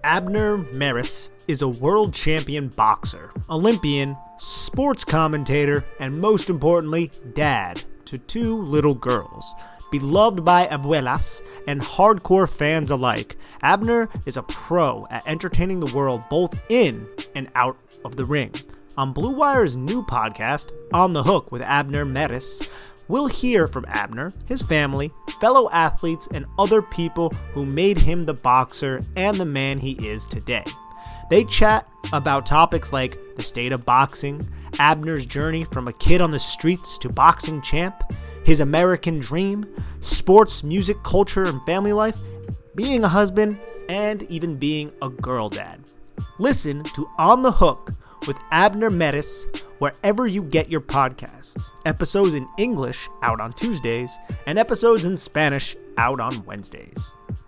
Abner Mares is a world champion boxer, Olympian, sports commentator, and most importantly, dad to two little girls. Beloved by abuelas and hardcore fans alike, Abner is a pro at entertaining the world both in and out of the ring. On Blue Wire's new podcast, On the Hook with Abner Mares, we'll hear from Abner, his family, fellow athletes, and other people who made him the boxer and the man he is today. They chat about topics like the state of boxing, Abner's journey from a kid on the streets to boxing champ, his American dream, sports, music, culture, and family life, being a husband, and even being a girl dad. Listen to On the Hook with Abner Mares wherever you get your podcasts. Episodes in English out on Tuesdays, and episodes in Spanish out on Wednesdays.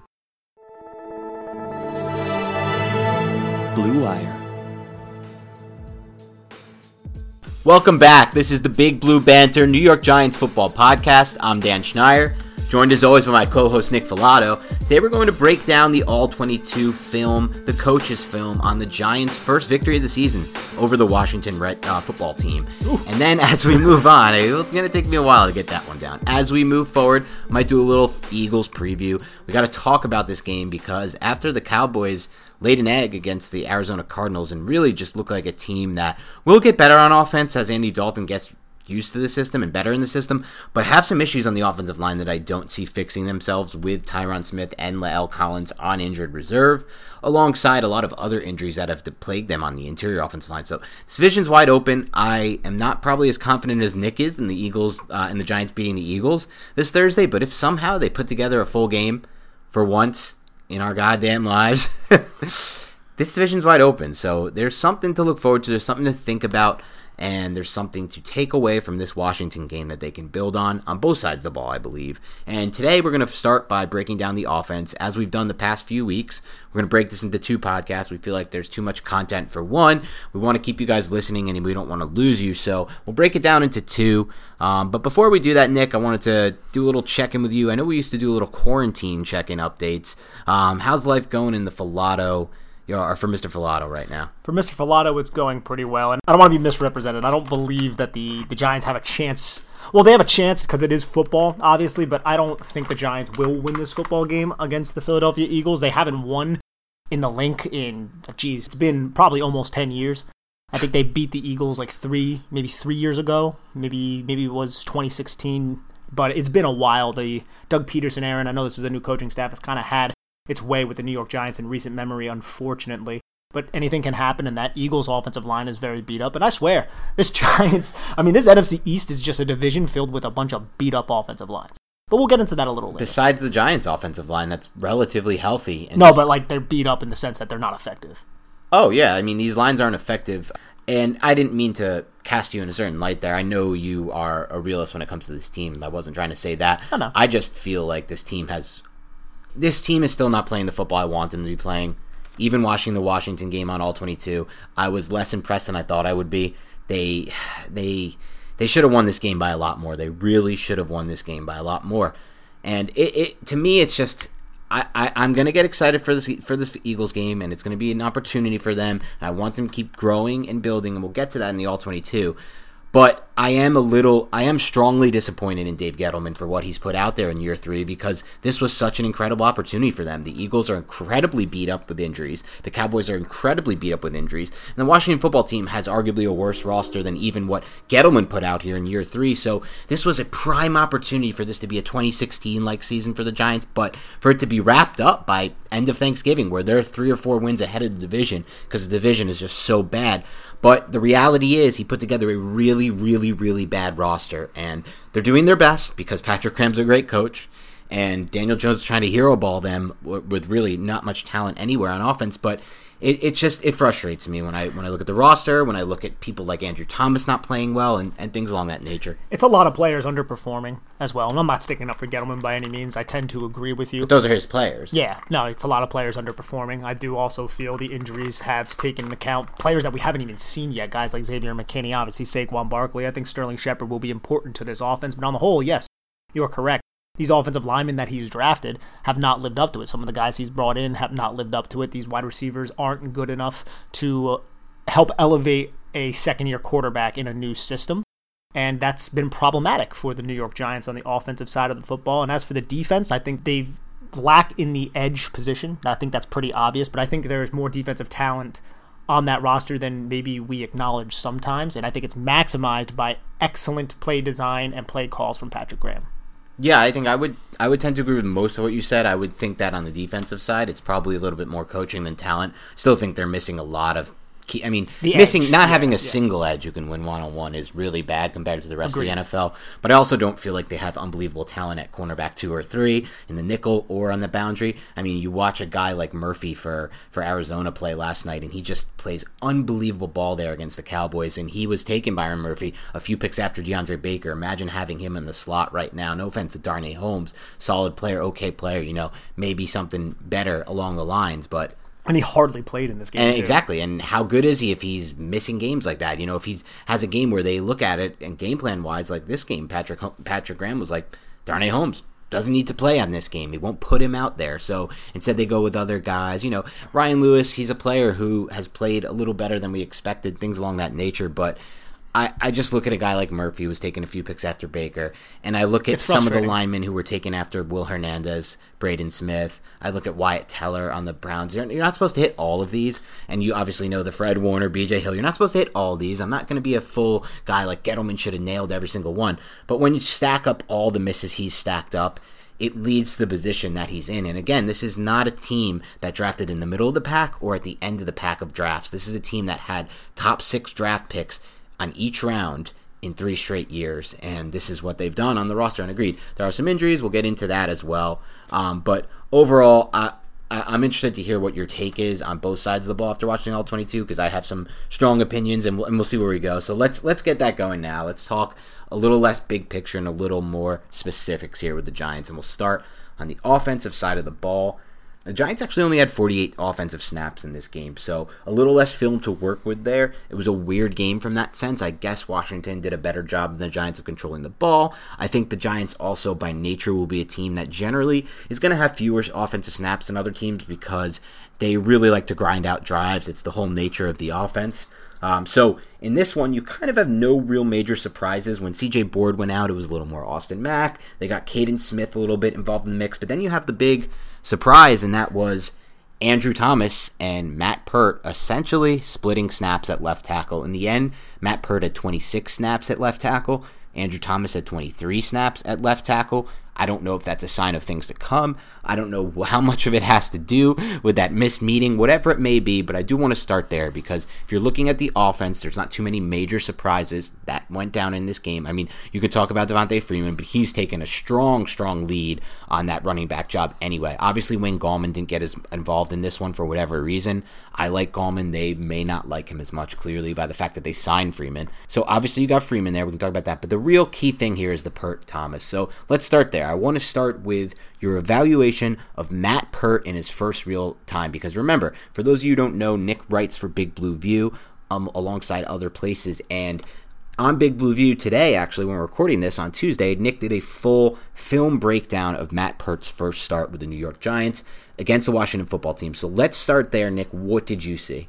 Blue Wire. Welcome back. This is the Big Blue Banter New York Giants football podcast. I'm Dan Schneier, joined as always by my co-host Nick Filato. Today we're going to break down the All-22 film, the coaches film, on the Giants' first victory of the season over the Washington football team. Ooh. And then as we move on, it's going to take me a while to get that one down. As we move forward, I might do a little Eagles preview. We got to talk about this game because after the Cowboys laid an egg against the Arizona Cardinals and really just look like a team that will get better on offense as Andy Dalton gets used to the system and better in the system, but have some issues on the offensive line that I don't see fixing themselves with Tyron Smith and La'el Collins on injured reserve, alongside a lot of other injuries that have plagued them on the interior offensive line. So this division's wide open. I am not probably as confident as Nick is in the Eagles and the Giants beating the Eagles this Thursday, but if somehow they put together a full game for once in our goddamn lives, this division's wide open. So there's something to look forward to. There's something to think about. And there's something to take away from this Washington game that they can build on both sides of the ball, I believe. And today we're going to start by breaking down the offense, as we've done the past few weeks. We're going to break this into two podcasts. We feel like there's too much content for one. We want to keep you guys listening, and we don't want to lose you. So we'll break it down into two. But before we do that, Nick, I wanted to do a little check-in with you. I know we used to do a little quarantine check-in updates. How's life going in the Filato? Or for Mr. Filato right now? For Mr. Filato, it's going pretty well. And I don't want to be misrepresented. I don't believe that the Giants have a chance. Well, they have a chance because it is football, obviously, but I don't think the Giants will win this football game against the Philadelphia Eagles. They haven't won in the Link it's been probably almost 10 years. I think they beat the Eagles like 3 years ago. Maybe it was 2016. But it's been a while. The Doug Peterson era, I know this is a new coaching staff, has kind of had its way with the New York Giants in recent memory, unfortunately. But anything can happen, and that Eagles offensive line is very beat up. And I swear, this NFC East is just a division filled with a bunch of beat up offensive lines. But we'll get into that a little later. Besides the Giants offensive line, that's relatively healthy. But like they're beat up in the sense that they're not effective. Oh, yeah. I mean, these lines aren't effective. And I didn't mean to cast you in a certain light there. I know you are a realist when it comes to this team. I wasn't trying to say that. Oh, no. I just feel like this team is still not playing the football I want them to be playing. Even watching the Washington game on All-22, I was less impressed than I thought I would be. They should have won this game by a lot more. They really should have won this game by a lot more. And to me, it's just I'm going to get excited for this Eagles game, and it's going to be an opportunity for them. And I want them to keep growing and building, and we'll get to that in the All-22. But I am strongly disappointed in Dave Gettleman for what he's put out there in year 3 because this was such an incredible opportunity for them. The Eagles are incredibly beat up with injuries. The Cowboys are incredibly beat up with injuries. And the Washington football team has arguably a worse roster than even what Gettleman put out here in year 3. So this was a prime opportunity for this to be a 2016-like season for the Giants, but for it to be wrapped up by end of Thanksgiving where they're 3 or 4 wins ahead of the division because the division is just so bad. But the reality is he put together a really, really, really bad roster, and they're doing their best because Patrick Graham's a great coach, and Daniel Jones is trying to hero ball them with really not much talent anywhere on offense, but it frustrates me when I look at the roster, when I look at people like Andrew Thomas not playing well and things along that nature. It's a lot of players underperforming as well, and I'm not sticking up for Gettleman by any means. I tend to agree with you. But those are his players. Yeah, no, it's a lot of players underperforming. I do also feel the injuries have taken into account players that we haven't even seen yet, guys like Xavier McKinney, obviously Saquon Barkley. I think Sterling Shepard will be important to this offense, but on the whole, yes, you are correct. these offensive linemen that he's drafted have not lived up to it. Some of the guys he's brought in have not lived up to it. These wide receivers aren't good enough to help elevate a second-year quarterback in a new system. And that's been problematic for the New York Giants on the offensive side of the football. And as for the defense, I think they lack in the edge position. I think that's pretty obvious, but I think there's more defensive talent on that roster than maybe we acknowledge sometimes. And I think it's maximized by excellent play design and play calls from Patrick Graham. Yeah, I think I would tend to agree with most of what you said. I would think that on the defensive side, it's probably a little bit more coaching than talent. Still think they're missing a lot of key. I mean, having a single edge who can win one-on-one is really bad compared to the rest Agreed. of the NFL. But I also don't feel like they have unbelievable talent at cornerback 2 or 3 in the nickel or on the boundary. I mean, you watch a guy like Murphy for Arizona play last night, and he just plays unbelievable ball there against the Cowboys, and he was taken, Byron Murphy, a few picks after DeAndre Baker. Imagine having him in the slot right now. No offense to Darnay Holmes, solid player, okay player, maybe something better along the lines, but And he hardly played in this game. And exactly. And how good is he if he's missing games like that? If he has a game where they look at it and game plan wise, like this game, Patrick Graham was like, Darnay Holmes doesn't need to play on this game. He won't put him out there. So instead they go with other guys. Ryan Lewis, he's a player who has played a little better than we expected, things along that nature. But I just look at a guy like Murphy who was taking a few picks after Baker, and I look at some of the linemen who were taken after Will Hernandez, Braden Smith. I look at Wyatt Teller on the Browns. You're not supposed to hit all of these, and you obviously know the Fred Warner, B.J. Hill. You're not supposed to hit all of these. I'm not going to be a full guy like Gettleman should have nailed every single one. But when you stack up all the misses he's stacked up, it leads to the position that he's in. And again, this is not a team that drafted in the middle of the pack or at the end of the pack of drafts. This is a team that had top 6 draft picks on each round in 3 straight years, and this is what they've done on the roster. And agreed, there are some injuries. We'll get into that as well. But overall, I'm interested to hear what your take is on both sides of the ball after watching all 22, because I have some strong opinions, and we'll see where we go. So let's get that going now. Let's talk a little less big picture and a little more specifics here with the Giants, and we'll start on the offensive side of the ball. The Giants actually only had 48 offensive snaps in this game, so a little less film to work with there. It was a weird game from that sense. I guess Washington did a better job than the Giants of controlling the ball. I think the Giants also by nature will be a team that generally is going to have fewer offensive snaps than other teams because they really like to grind out drives. It's the whole nature of the offense. So in this one, you kind of have no real major surprises. When C.J. Board went out, it was a little more Austin Mack. They got Caden Smith a little bit involved in the mix. But then you have the big surprise, and that was Andrew Thomas and Matt Peart essentially splitting snaps at left tackle. In the end, Matt Peart had 26 snaps at left tackle. Andrew Thomas had 23 snaps at left tackle. I don't know if that's a sign of things to come. I don't know how much of it has to do with that missed meeting, whatever it may be, but I do want to start there because if you're looking at the offense, there's not too many major surprises that went down in this game. I mean, you could talk about Devontae Freeman, but he's taken a strong lead on that running back job anyway. Obviously, Wayne Gallman didn't get as involved in this one for whatever reason. I like Gallman. They may not like him as much, clearly, by the fact that they signed Freeman. So obviously, you got Freeman there. We can talk about that. But the real key thing here is the Peart Thomas. So let's start there. I want to start with your evaluation of Matt Peart in his first real time. Because remember, for those of you who don't know, Nick writes for Big Blue View alongside other places. And on Big Blue View today, actually, when we're recording this on Tuesday, Nick did a full film breakdown of Matt Peart's first start with the New York Giants against the Washington football team. So let's start there, Nick. What did you see?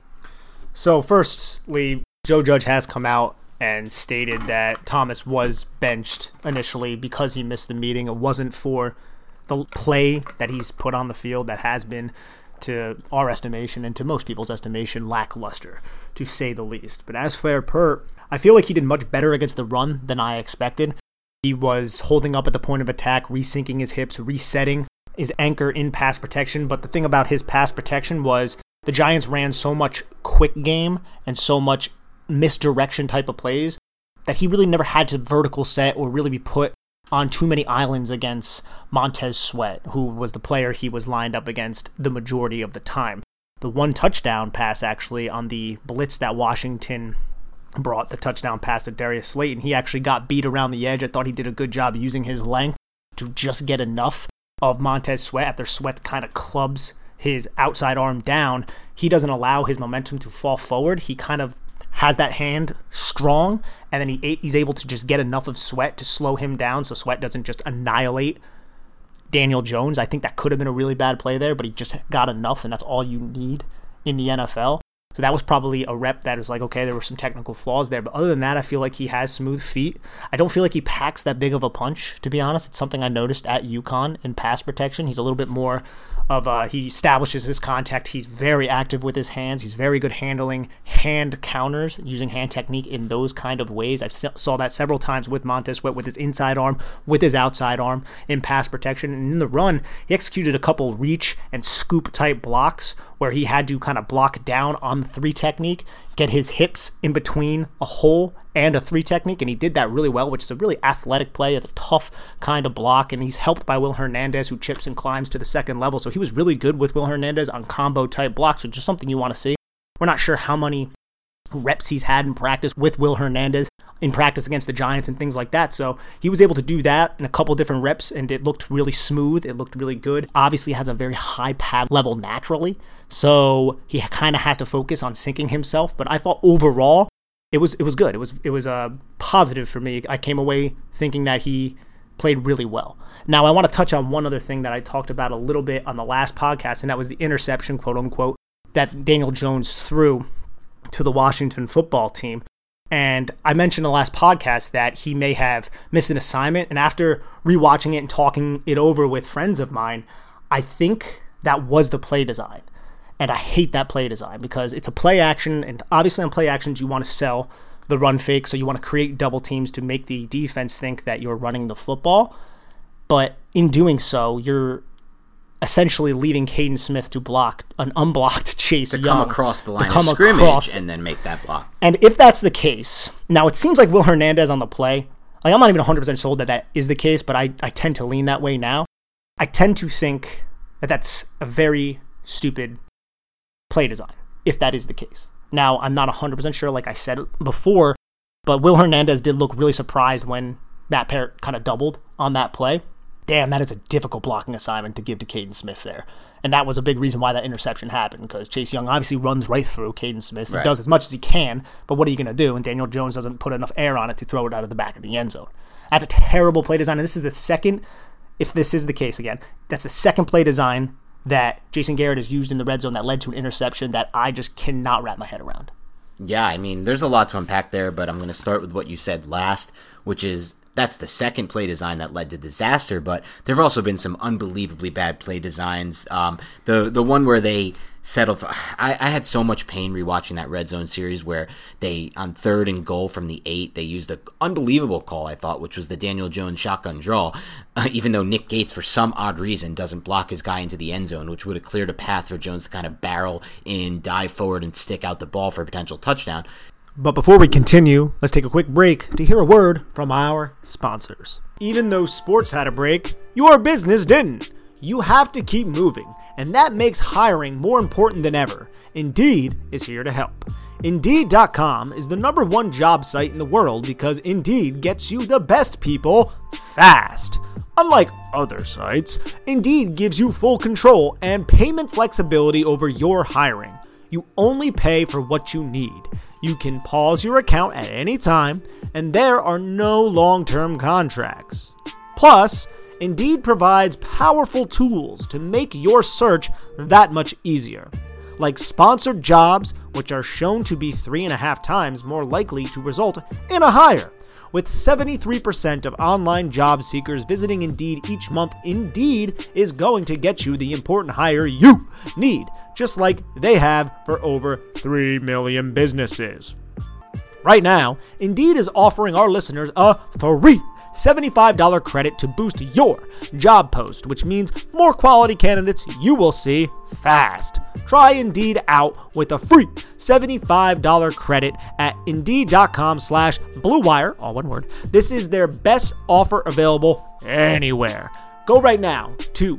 So firstly, Joe Judge has come out and stated that Thomas was benched initially because he missed the meeting. It wasn't for the play that he's put on the field that has been, to our estimation and to most people's estimation, lackluster, to say the least. But as for Peart, I feel like he did much better against the run than I expected. He was holding up at the point of attack, resyncing his hips, resetting his anchor in pass protection. But the thing about his pass protection was the Giants ran so much quick game and so much misdirection type of plays that he really never had to vertical set or really be put on too many islands against Montez Sweat, who was the player he was lined up against the majority of the time. The one touchdown pass actually on the blitz that Washington brought, the touchdown pass to Darius Slayton, he actually got beat around the edge. I thought he did a good job using his length to just get enough of Montez Sweat after Sweat kind of clubs his outside arm down. He doesn't allow his momentum to fall forward. He kind of has that hand strong, and then he's able to just get enough of Sweat to slow him down so Sweat doesn't just annihilate Daniel Jones. I think that could have been a really bad play there, but he just got enough, and that's all you need in the NFL. So that was probably a rep that is like, okay, there were some technical flaws there. But other than that, I feel like he has smooth feet. I don't feel like he packs that big of a punch, to be honest. It's something I noticed at UConn in pass protection. He's a little bit more of he establishes his contact. He's very active with his hands. He's very good handling hand counters, using hand technique in those kind of ways. I saw that several times with Montez Sweat, with his inside arm, with his outside arm in pass protection. And in the run, he executed a couple reach and scoop type blocks where he had to kind of block down on the 3 technique, get his hips in between a hole and a 3 technique, and he did that really well, which is a really athletic play. It's a tough kind of block, and he's helped by Will Hernandez, who chips and climbs to the second level. So he was really good with Will Hernandez on combo type blocks, which is something you want to see. We're not sure how many reps he's had in practice with Will Hernandez in practice against the Giants and things like that. So he was able to do that in a couple different reps, and it looked really smooth. It looked really good. Obviously has a very high pad level naturally, so he kind of has to focus on syncing himself. But I thought overall it was good. It was a positive for me. I came away thinking that he played really well. Now I want to touch on one other thing that I talked about a little bit on the last podcast, and that was the interception, quote unquote, that Daniel Jones threw to the Washington football team. And I mentioned in the last podcast that he may have missed an assignment. And after rewatching it and talking it over with friends of mine, I think that was the play design. And I hate that play design because it's a play action. And obviously on play actions, you want to sell the run fake. So you want to create double teams to make the defense think that you're running the football. But in doing so, you're essentially leaving Caden Smith to block an unblocked Chase Young. To come across the line of scrimmage and then make that block. And if that's the case, now it seems like Will Hernandez on the play, like I'm not even 100% sold that that is the case, but I tend to lean that way now. I tend to think that that's a very stupid play design, if that is the case. Now, I'm not 100% sure, like I said before, but Will Hernandez did look really surprised when Matt Parrott kind of doubled on that play. Damn, that is a difficult blocking assignment to give to Caden Smith there. And that was a big reason why that interception happened, because Chase Young obviously runs right through Caden Smith. He does as much as he can, but what are you going to do? And Daniel Jones doesn't put enough air on it to throw it out of the back of the end zone. That's a terrible play design, and this is the second, if this is the case again, that's the second play design that Jason Garrett has used in the red zone that led to an interception that I just cannot wrap my head around. Yeah, I mean, there's a lot to unpack there, but I'm going to start with what you said last, which is that's the second play design that led to disaster, but there have also been some unbelievably bad play designs. The one where they settled for, I had so much pain rewatching that red zone series where they, on 3rd and goal from the 8, they used an unbelievable call, I thought, which was the Daniel Jones shotgun draw, even though Nick Gates, for some odd reason, doesn't block his guy into the end zone, which would have cleared a path for Jones to kind of barrel in, dive forward, and stick out the ball for a potential touchdown. But before we continue, let's take a quick break to hear a word from our sponsors. Even though sports had a break, your business didn't. You have to keep moving, and that makes hiring more important than ever. Indeed is here to help. Indeed.com is the #1 job site in the world because Indeed gets you the best people fast. Unlike other sites, Indeed gives you full control and payment flexibility over your hiring. You only pay for what you need. You can pause your account at any time, and there are no long-term contracts. Plus, Indeed provides powerful tools to make your search that much easier, like sponsored jobs, which are shown to be 3.5 times more likely to result in a hire. With 73% of online job seekers visiting Indeed each month, Indeed is going to get you the important hire you need, just like they have for over 3 million businesses. Right now, Indeed is offering our listeners a free $75 credit to boost your job post, which means more quality candidates you will see fast. Try Indeed out with a free $75 credit at Indeed.com/BlueWire, all one word. This is their best offer available anywhere. Go right now to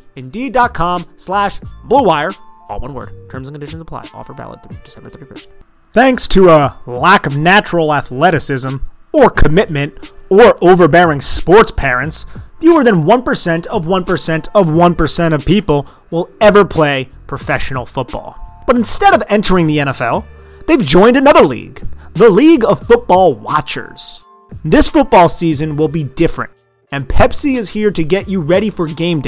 Indeed.com/BlueWire, all one word. Terms and conditions apply. Offer valid through December 31st. Thanks to a lack of natural athleticism or commitment or overbearing sports parents, fewer than 1% of 1% of 1% of people will ever play professional football. But instead of entering the NFL, they've joined another league, the League of Football Watchers. This football season will be different, and Pepsi is here to get you ready for game day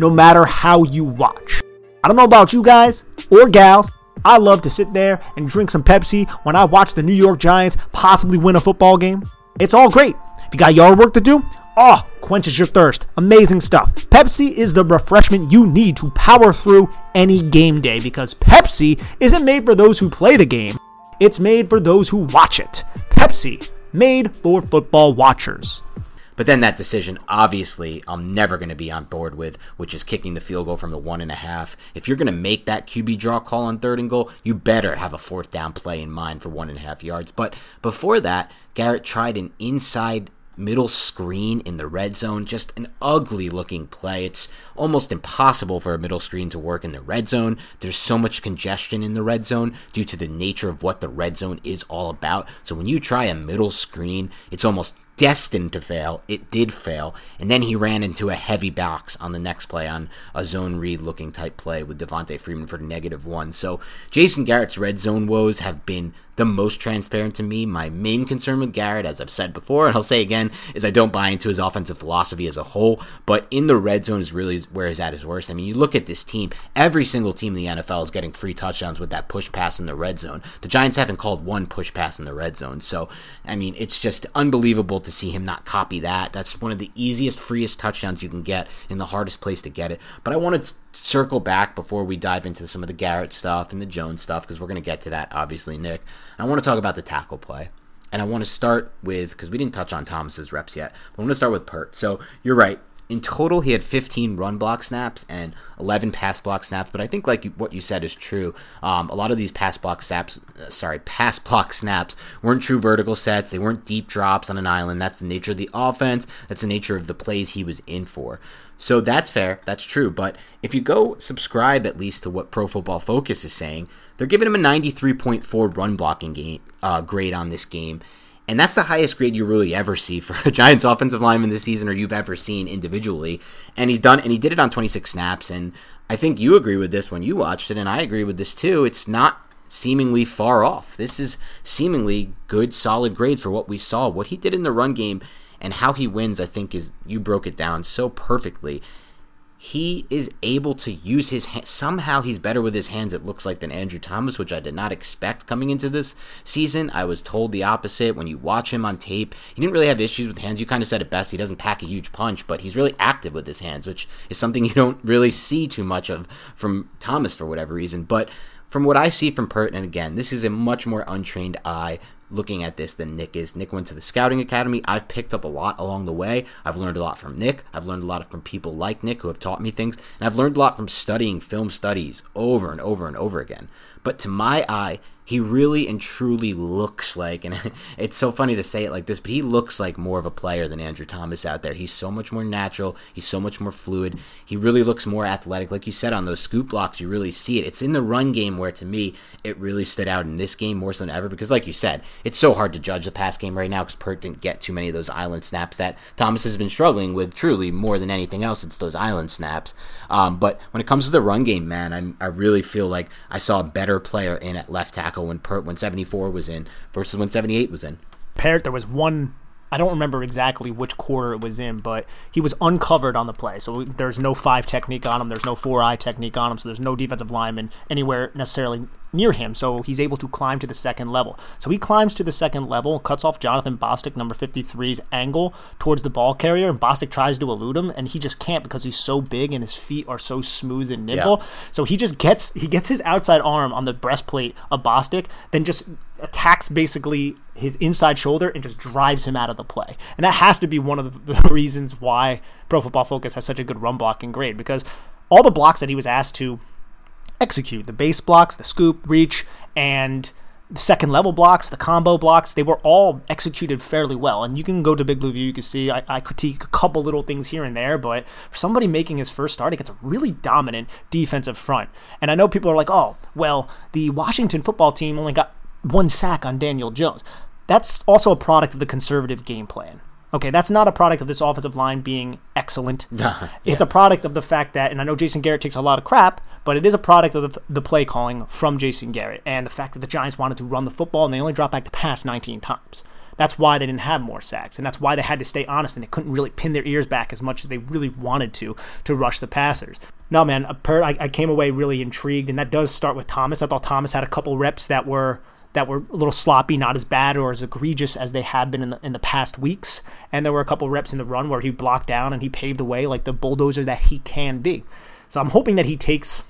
no matter how you watch. I don't know about you guys or gals. I love to sit there and drink some Pepsi when I watch the New York Giants possibly win a football game. It's all great. If you got yard work to do, quenches your thirst. Amazing stuff. Pepsi is the refreshment you need to power through any game day, because Pepsi isn't made for those who play the game. It's made for those who watch it. Pepsi, made for football watchers. But then that decision, obviously, I'm never going to be on board with, which is kicking the field goal from the 1.5. If you're going to make that QB draw call on 3rd and goal, you better have a 4th down play in mind for 1.5 yards. But before that, Garrett tried an inside middle screen in the red zone. Just an ugly looking play. It's almost impossible for a middle screen to work in the red zone. There's so much congestion in the red zone due to the nature of what the red zone is all about. So when you try a middle screen, it's almost destined to fail. It did fail. And then he ran into a heavy box on the next play on a zone read looking type play with Devontae Freeman for -1. So Jason Garrett's red zone woes have been the most transparent to me. My main concern with Garrett, as I've said before, and I'll say again, is I don't buy into his offensive philosophy as a whole, but in the red zone is really where he's at his worst. I mean, you look at this team, every single team in the NFL is getting free touchdowns with that push pass in the red zone. The Giants haven't called one push pass in the red zone. So, I mean, it's just unbelievable to see him not copy that. That's one of the easiest, freest touchdowns you can get in the hardest place to get it. But I want to circle back before we dive into some of the Garrett stuff and the Jones stuff, because we're going to get to that, obviously, Nick. I want to talk about the tackle play. And I want to start with, because we didn't touch on Thomas's reps yet, but I'm going to start with Pert. So you're right. In total, he had 15 run block snaps and 11 pass block snaps. But I think like what you said is true. A lot of these pass block snaps weren't true vertical sets. They weren't deep drops on an island. That's the nature of the offense. That's the nature of the plays he was in for. So that's fair. That's true. But if you go subscribe at least to what Pro Football Focus is saying, they're giving him a 93.4 run blocking grade on this game. And that's the highest grade you really ever see for a Giants offensive lineman this season, or you've ever seen individually. And he did it on 26 snaps. And I think you agree with this when you watched it, and I agree with this too. It's not seemingly far off. This is seemingly good, solid grades for what we saw. What he did in the run game and how he wins, I think, is, you broke it down so perfectly. He is able to use his hands. Somehow he's better with his hands, it looks like, than Andrew Thomas, which I did not expect coming into this season. I was told the opposite. When you watch him on tape, he didn't really have issues with hands. You kind of said it best. He doesn't pack a huge punch, but he's really active with his hands, which is something you don't really see too much of from Thomas for whatever reason. But from what I see from Pert, and again, this is a much more untrained eye looking at this than Nick is. Nick went to the scouting academy. I've picked up a lot along the way. I've learned a lot from Nick. I've learned a lot from people like Nick who have taught me things. And I've learned a lot from studying film studies over and over and over again. But to my eye, he really and truly looks like, and it's so funny to say it like this, but he looks like more of a player than Andrew Thomas out there. He's so much more natural. He's so much more fluid. He really looks more athletic. Like you said, on those scoop blocks, you really see it. It's in the run game where, to me, it really stood out in this game more so than ever, because like you said, it's so hard to judge the pass game right now because Pert didn't get too many of those island snaps that Thomas has been struggling with, truly, more than anything else. It's those island snaps. But when it comes to the run game, man, I really feel like I saw a better player in at left tackle when 74 was in versus when 78 was in. Pert, there was one, I don't remember exactly which quarter it was in, but he was uncovered on the play. So there's no 5 technique on him. There's no 4-eye technique on him. So there's no defensive lineman anywhere necessarily near him. So he's able to climb to the second level. So he climbs to the second level, cuts off Jonathan Bostic, number 53's angle towards the ball carrier, and Bostic tries to elude him, and he just can't because he's so big and his feet are so smooth and nimble. Yeah. So he just gets his outside arm on the breastplate of Bostic, then just attacks basically his inside shoulder and just drives him out of the play. And that has to be one of the reasons why Pro Football Focus has such a good run blocking grade, because all the blocks that he was asked to execute, the base blocks, the scoop, reach, and the second level blocks, the combo blocks, they were all executed fairly well. And you can go to Big Blue View, you can see I critique a couple little things here and there, but for somebody making his first start against a really dominant defensive front. And I know people are like, oh, well, the Washington football team only got 1 sack on Daniel Jones. That's also a product of the conservative game plan. Okay, that's not a product of this offensive line being excellent. Yeah. It's a product of the fact that, and I know Jason Garrett takes a lot of crap, but it is a product of the play calling from Jason Garrett and the fact that the Giants wanted to run the football and they only dropped back to pass 19 times. That's why they didn't have more sacks, and that's why they had to stay honest and they couldn't really pin their ears back as much as they really wanted to rush the passers. No, man, I came away really intrigued, and that does start with Thomas. I thought Thomas had a couple reps that were a little sloppy, not as bad or as egregious as they have been in the past weeks. And there were a couple reps in the run where he blocked down and he paved the way like the bulldozer that he can be. So I'm hoping that he takes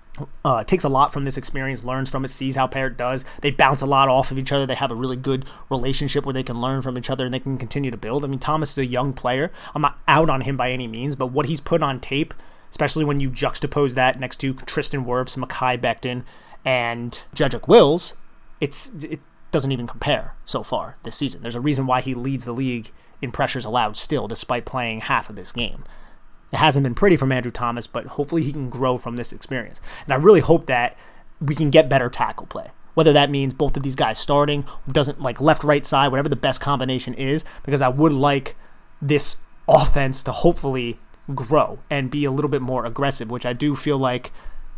a lot from this experience, learns from it, sees how Parrott does. They bounce a lot off of each other. They have a really good relationship where they can learn from each other and they can continue to build. I mean, Thomas is a young player. I'm not out on him by any means, but what he's put on tape, especially when you juxtapose that next to Tristan Wirfs, Mekhi Becton, and Jedrick Wills, it doesn't even compare so far this season. There's a reason why he leads the league in pressures allowed still, despite playing half of this game. It hasn't been pretty from Andrew Thomas, but hopefully he can grow from this experience. And I really hope that we can get better tackle play. Whether that means both of these guys starting, doesn't like left, right side, whatever the best combination is, because I would like this offense to hopefully grow and be a little bit more aggressive, which I do feel like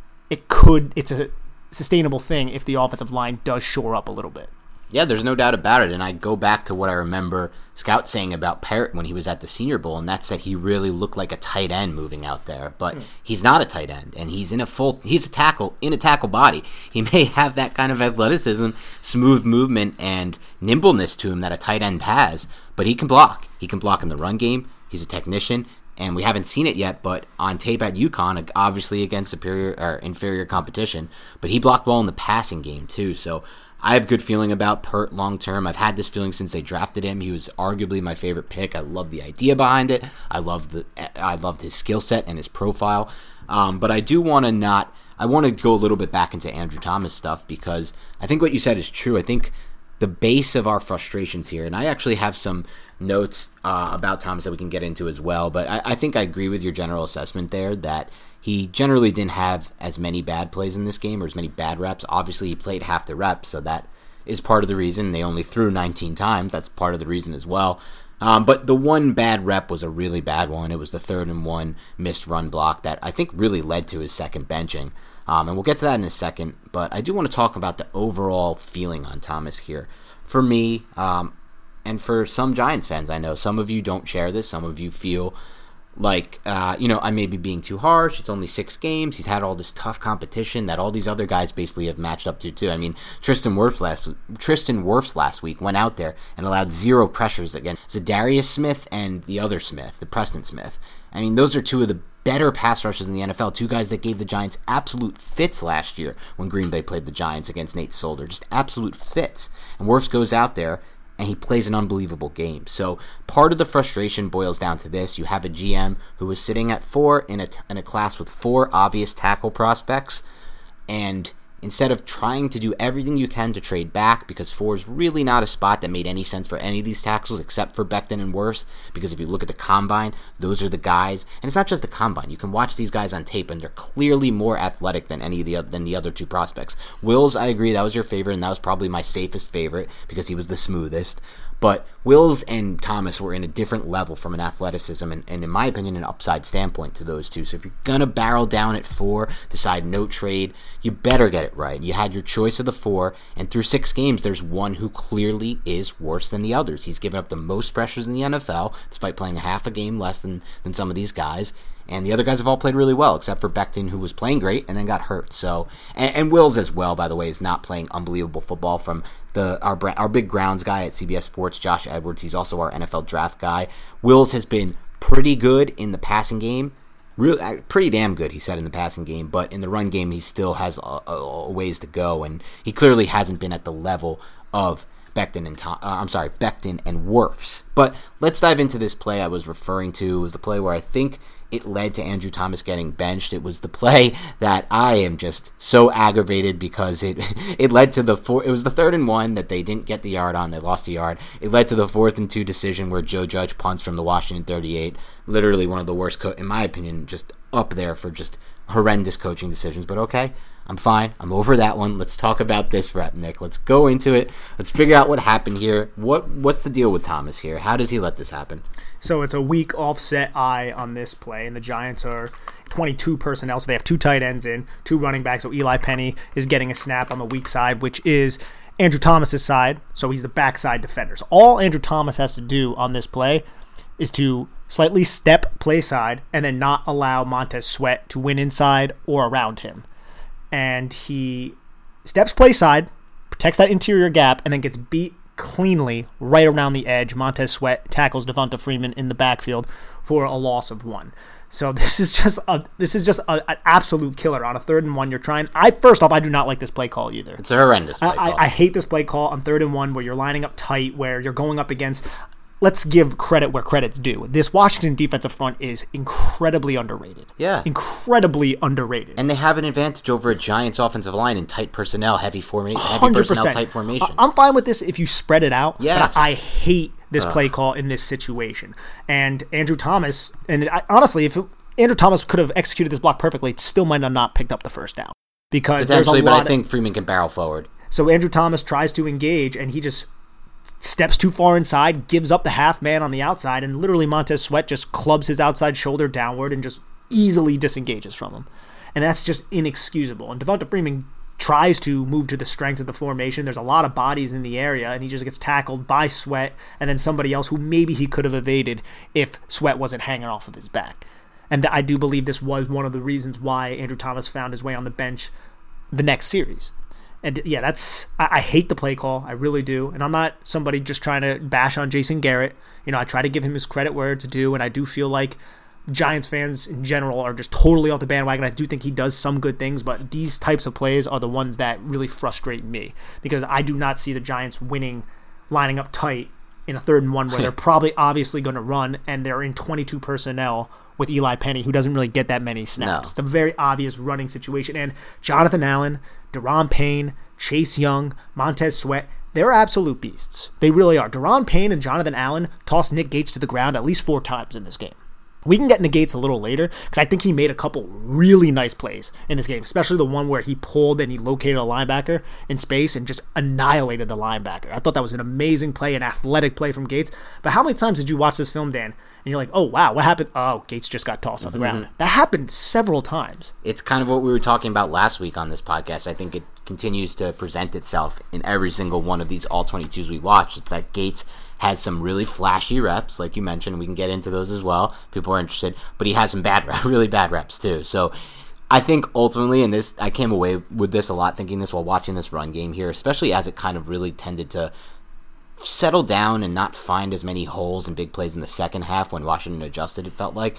it's a sustainable thing if the offensive line does shore up a little bit. Yeah, there's no doubt about it. And I go back to what I remember Scout saying about Parrott when he was at the Senior Bowl, and that's that he really looked like a tight end moving out there. But he's not a tight end, and he's a tackle in a tackle body. He may have that kind of athleticism, smooth movement, and nimbleness to him that a tight end has, but he can block. He can block in the run game. He's a technician. And we haven't seen it yet, but on tape at UConn, obviously against superior or inferior competition, but he blocked well in the passing game too. So I have good feeling about Pert long term. I've had this feeling since they drafted him. He was arguably my favorite pick. I love the idea behind it. I loved his skill set and his profile. But I do want to I want to go a little bit back into Andrew Thomas stuff because I think what you said is true. I think the base of our frustrations here, and I actually have some notes about Thomas that we can get into as well, but I think I agree with your general assessment there that he generally didn't have as many bad plays in this game or as many bad reps. Obviously, he played half the reps, so that is part of the reason. They only threw 19 times. That's part of the reason as well. But the one bad rep was a really bad one. It was the 3rd and 1 missed run block that I think really led to his second benching. And we'll get to that in a second, but I do want to talk about the overall feeling on Thomas here. For me, and for some Giants fans, I know some of you don't share this. Some of you feel like, I may be being too harsh. It's only 6 games. He's had all this tough competition that all these other guys basically have matched up to, too. I mean, Tristan Wirfs last week went out there and allowed 0 pressures against Zadarius Smith and the other Smith, the Preston Smith. I mean, those are 2 of the better pass rushers in the NFL, 2 guys that gave the Giants absolute fits last year when Green Bay played the Giants against Nate Solder. Just absolute fits. And Wirfs goes out there and he plays an unbelievable game. So part of the frustration boils down to this. You have a GM who is sitting at 4 in a class with 4 obvious tackle prospects, and instead of trying to do everything you can to trade back, because 4 is really not a spot that made any sense for any of these tackles except for Becton and Wirfs, because if you look at the combine, those are the guys, and it's not just the combine. You can watch these guys on tape, and they're clearly more athletic than the other 2 prospects. Wills, I agree, that was your favorite, and that was probably my safest favorite because he was the smoothest. But Wills and Thomas were in a different level from an athleticism and in my opinion, an upside standpoint to those 2. So if you're going to barrel down at 4, decide no trade, you better get it right. You had your choice of the 4, and through 6 games, there's one who clearly is worse than the others. He's given up the most pressures in the NFL, despite playing half a game less than some of these guys. And the other guys have all played really well, except for Becton, who was playing great and then got hurt. So, and Wills as well, by the way, is not playing unbelievable football. From our big grounds guy at CBS Sports, Josh Edwards, he's also our NFL draft guy. Wills has been pretty good in the passing game, pretty damn good, he said, in the passing game. But in the run game, he still has a ways to go, and he clearly hasn't been at the level of Becton and Wirfs. But let's dive into this play I was referring to. It was the play where I think it led to Andrew Thomas getting benched. It was the play that I am just so aggravated because it led to it was the 3rd and 1 that they didn't get the yard on. They lost a yard. It led to the 4th and 2 decision where Joe Judge punts from the Washington 38. Literally one of the worst, in my opinion, just up there for just horrendous coaching decisions. But okay, I'm fine. I'm over that one. Let's talk about this rep, Nick. Let's go into it. Let's figure out what happened here. What's the deal with Thomas here? How does he let this happen? So it's a weak offset eye on this play, and the Giants are 22 personnel, so they have 2 tight ends in, 2 running backs. So Eli Penny is getting a snap on the weak side, which is Andrew Thomas's side, so he's the backside defender. So all Andrew Thomas has to do on this play is to slightly step play side and then not allow Montez Sweat to win inside or around him. And he steps play side, protects that interior gap, and then gets beat cleanly right around the edge. Montez Sweat tackles Devonta Freeman in the backfield for a loss of 1. So this is just an absolute killer on a 3rd and 1. You're trying. First off, I do not like this play call either. It's a horrendous play call. I hate this play call on 3rd and 1 where you're lining up tight, where you're going up against. Let's give credit where credit's due. This Washington defensive front is incredibly underrated. Yeah. Incredibly underrated. And they have an advantage over a Giants offensive line in tight personnel, heavy personnel, tight formation. I'm fine with this if you spread it out. Yes. But I hate this play call in this situation. And Andrew Thomas, honestly, if Andrew Thomas could have executed this block perfectly, it still might have not picked up the first down. Because potentially, but I think Freeman can barrel forward. So Andrew Thomas tries to engage, and he just steps too far inside, gives up the half man on the outside, and literally Montez Sweat just clubs his outside shoulder downward and just easily disengages from him. And that's just inexcusable. And Devonta Freeman tries to move to the strength of the formation. There's a lot of bodies in the area, and he just gets tackled by Sweat and then somebody else who maybe he could have evaded if Sweat wasn't hanging off of his back. And I do believe this was one of the reasons why Andrew Thomas found his way on the bench the next series. And yeah, I hate the play call. I really do. And I'm not somebody just trying to bash on Jason Garrett. I try to give him his credit where it's due, and I do feel like Giants fans in general are just totally off the bandwagon. I do think he does some good things, but these types of plays are the ones that really frustrate me because I do not see the Giants winning, lining up tight in a 3rd and 1 where they're probably obviously going to run, and they're in 22 personnel with Eli Penny, who doesn't really get that many snaps. No. It's a very obvious running situation. And Jonathan Allen, Daron Payne, Chase Young, Montez Sweat, they're absolute beasts. They really are. Daron Payne and Jonathan Allen tossed Nick Gates to the ground at least 4 times in this game. We can get into Gates a little later because I think he made a couple really nice plays in this game, especially the one where he pulled and he located a linebacker in space and just annihilated the linebacker. I thought that was an amazing play, an athletic play from Gates. But how many times did you watch this film, Dan, and you're like, oh, wow, what happened? Oh, Gates just got tossed on the ground. That happened several times. It's kind of what we were talking about last week on this podcast. I think it continues to present itself in every single one of these all-22s we watched. It's that Gates has some really flashy reps, like you mentioned. We can get into those as well. People are interested. But he has some really bad reps too. So I think ultimately, and I came away with this a lot, thinking this while watching this run game here, especially as it kind of really tended to settle down and not find as many holes and big plays in the second half when Washington adjusted, it felt like.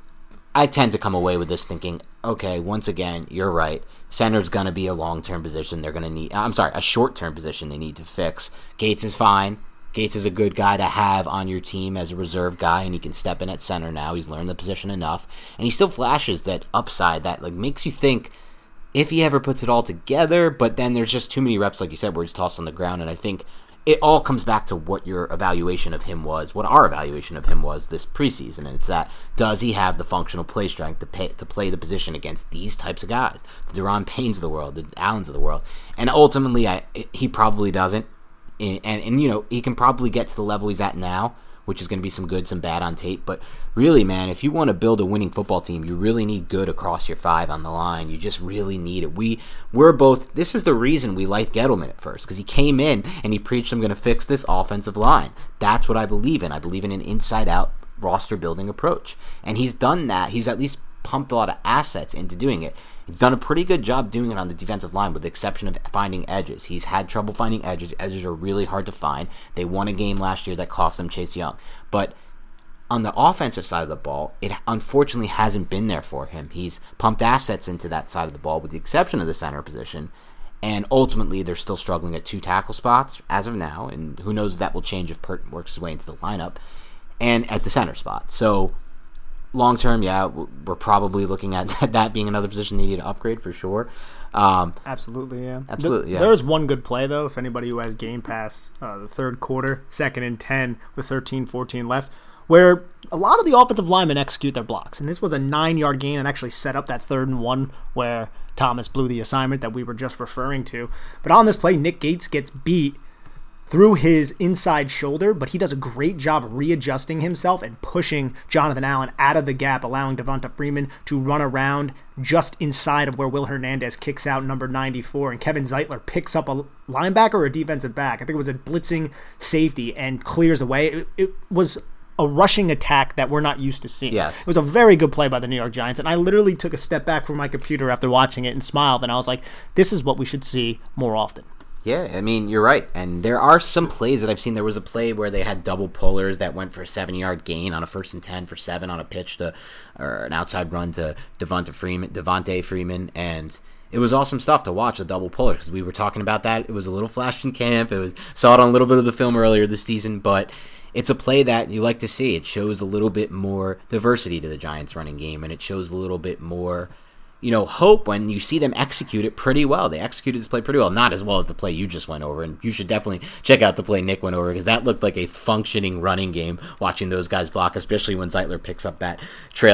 I tend to come away with this thinking, okay, once again, you're right. Center's going to be a long-term position they're going to need. A short-term position they need to fix. Gates is fine. Gates is a good guy to have on your team as a reserve guy, and he can step in at center now. He's learned the position enough, and he still flashes that upside that makes you think if he ever puts it all together, but then there's just too many reps, like you said, where he's tossed on the ground, and I think it all comes back to what your evaluation of him was, what our evaluation of him was this preseason, and it's that, does he have the functional play strength to play the position against these types of guys, the Daron Paynes of the world, the Allens of the world, and ultimately he probably doesn't. And he can probably get to the level he's at now, which is going to be some good, some bad on tape. But really, man, if you want to build a winning football team, you really need good across your 5 on the line. You just really need it. We're both. This is the reason we liked Gettleman at first, because he came in and he preached, I'm going to fix this offensive line. That's what I believe in. I believe in an inside-out roster building approach, and he's done that. He's at least pumped a lot of assets into doing it. He's done a pretty good job doing it on the defensive line, with the exception of finding edges. He's had trouble finding edges. Edges are really hard to find. They won a game last year that cost them Chase Young. But on the offensive side of the ball, it unfortunately hasn't been there for him. He's pumped assets into that side of the ball, with the exception of the center position. And ultimately, they're still struggling at 2 tackle spots as of now. And who knows if that will change if Pert works his way into the lineup. And at the center spot. So long term, yeah, we're probably looking at that being another position they need to upgrade for sure. Absolutely, yeah. Absolutely, yeah. There was one good play, though, if anybody who has Game Pass, the third quarter, 2nd and 10 with 13-14 left. where a lot of the offensive linemen execute their blocks. And this was a 9-yard gain and actually set up that 3rd and 1 where Thomas blew the assignment that we were just referring to. But on this play, Nick Gates gets beat through his inside shoulder, but he does a great job readjusting himself and pushing Jonathan Allen out of the gap, allowing Devonta Freeman to run around just inside of where Will Hernandez kicks out number 94, and Kevin Zeitler picks up a linebacker or a defensive back. I think it was a blitzing safety and clears the way. It was a rushing attack that we're not used to seeing. Yes. It was a very good play by the New York Giants, and I literally took a step back from my computer after watching it and smiled, and I was like, this is what we should see more often. Yeah, I mean, you're right. And there are some plays that I've seen. There was a play where they had double pullers that went for a 7-yard gain on a 1st and 10 for 7 on a pitch or an outside run to Devonta Freeman, and it was awesome stuff to watch, the double puller, because we were talking about that. It was a little flash in camp. Saw it on a little bit of the film earlier this season, but it's a play that you like to see. It shows a little bit more diversity to the Giants' running game, and it shows a little bit more hope when you see them execute it pretty well. They executed this play pretty well. Not as well as the play you just went over, and you should definitely check out the play Nick went over, because that looked like a functioning running game watching those guys block, especially when Zeitler picks up that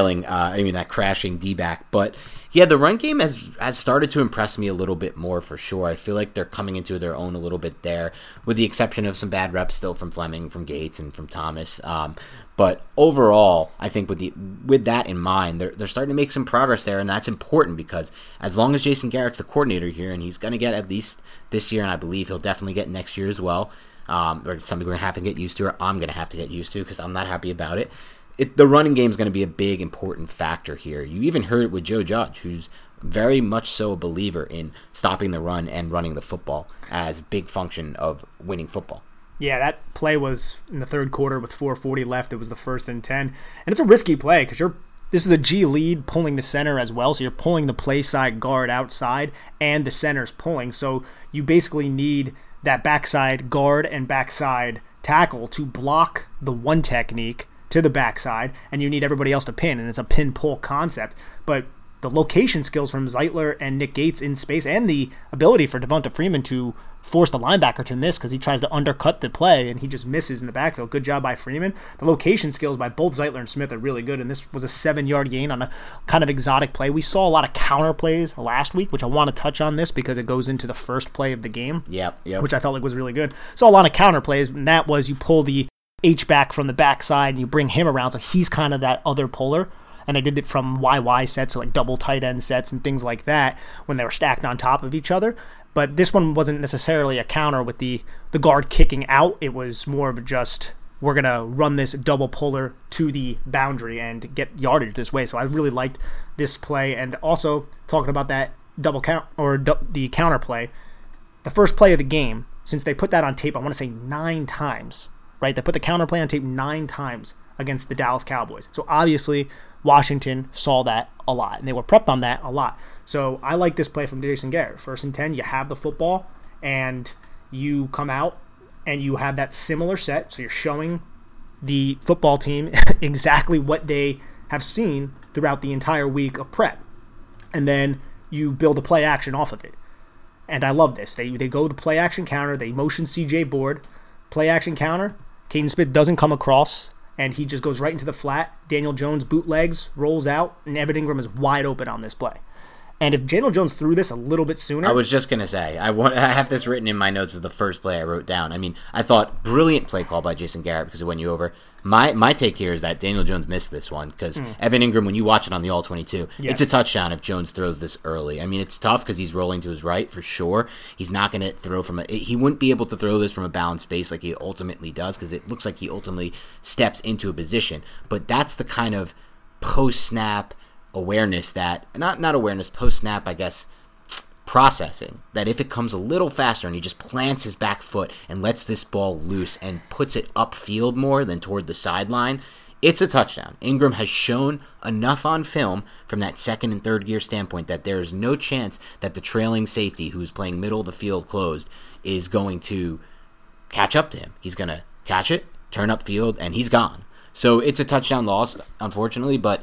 that crashing D-back. But yeah, the run game has started to impress me a little bit more for sure. I feel like they're coming into their own a little bit there, with the exception of some bad reps still from Fleming, from Gates, and from Thomas. But overall, I think with that in mind, they're starting to make some progress there, and that's important because as long as Jason Garrett's the coordinator here, and he's going to get at least this year, and I believe he'll definitely get next year as well, or something we're going to have to get used to, or I'm going to have to get used to because I'm not happy about it. The running game is going to be a big, important factor here. You even heard it with Joe Judge, who's very much so a believer in stopping the run and running the football as a big function of winning football. Yeah, that play was in the 3rd quarter with 4:40 left. It was the 1st and 10. And it's a risky play because this is a G lead pulling the center as well. So you're pulling the play side guard outside and the center's pulling. So you basically need that backside guard and backside tackle to block the one technique to the backside, and you need everybody else to pin. And it's a pin-pull concept. But the location skills from Zeitler and Nick Gates in space, and the ability for Devonta Freeman to force the linebacker to miss because he tries to undercut the play and he just misses in the backfield. Good job by Freeman. The location skills by both Zeitler and Smith are really good, and this was a 7-yard gain on a kind of exotic play. We saw a lot of counter plays last week, which I want to touch on this because it goes into the first play of the game, Yep. which I felt like was really good. Saw a lot of counter plays, and that was you pull the H-back from the backside and you bring him around, so he's kind of that other puller. And I did it from YY sets, so like double tight end sets and things like that when they were stacked on top of each other. But this one wasn't necessarily a counter with the guard kicking out. It was more of just, we're going to run this double puller to the boundary and get yardage this way. So I really liked this play. And also, talking about that double count or the counter play, the first play of the game, since they put that on tape, I want to say 9 times, right? They put the counter play on tape 9 times against the Dallas Cowboys. So obviously, Washington saw that a lot, and they were prepped on that a lot. So I like this play from Jason Garrett. 1st and 10, you have the football, and you come out, and you have that similar set. So you're showing the football team exactly what they have seen throughout the entire week of prep. And then you build a play action off of it. And I love this. They go the play action counter. They motion CJ Board. Play action counter. Caden Smith doesn't come across, and he just goes right into the flat. Daniel Jones bootlegs, rolls out, and Evan Ingram is wide open on this play. And if Daniel Jones threw this a little bit sooner... I was just going to say, I have this written in my notes as the first play I wrote down. I mean, I thought brilliant play call by Jason Garrett because it went you over. My take here is that Daniel Jones missed this one because Evan Ingram, when you watch it on the All-22, It's a touchdown if Jones throws this early. I mean, it's tough because he's rolling to his right for sure. He's not going to throw he wouldn't be able to throw this from a balanced space like he ultimately does because it looks like he ultimately steps into a position. But that's the kind of post-snap awareness post-snap, I guess, processing, that if it comes a little faster and he just plants his back foot and lets this ball loose and puts it upfield more than toward the sideline, it's a touchdown. Ingram has shown enough on film from that 2nd and 3rd gear standpoint that there is no chance that the trailing safety who's playing middle of the field closed is going to catch up to him. He's going to catch it, turn upfield, and he's gone. So it's a touchdown loss, unfortunately, but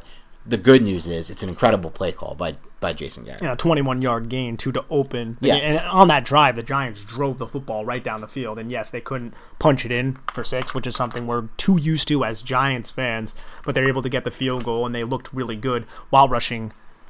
the good news is it's an incredible play call by Jason Garrett. 21-yard gain to open. Yes. And on that drive, the Giants drove the football right down the field. And yes, they couldn't punch it in for 6, which is something we're too used to as Giants fans. But they're able to get the field goal, and they looked really good while rushing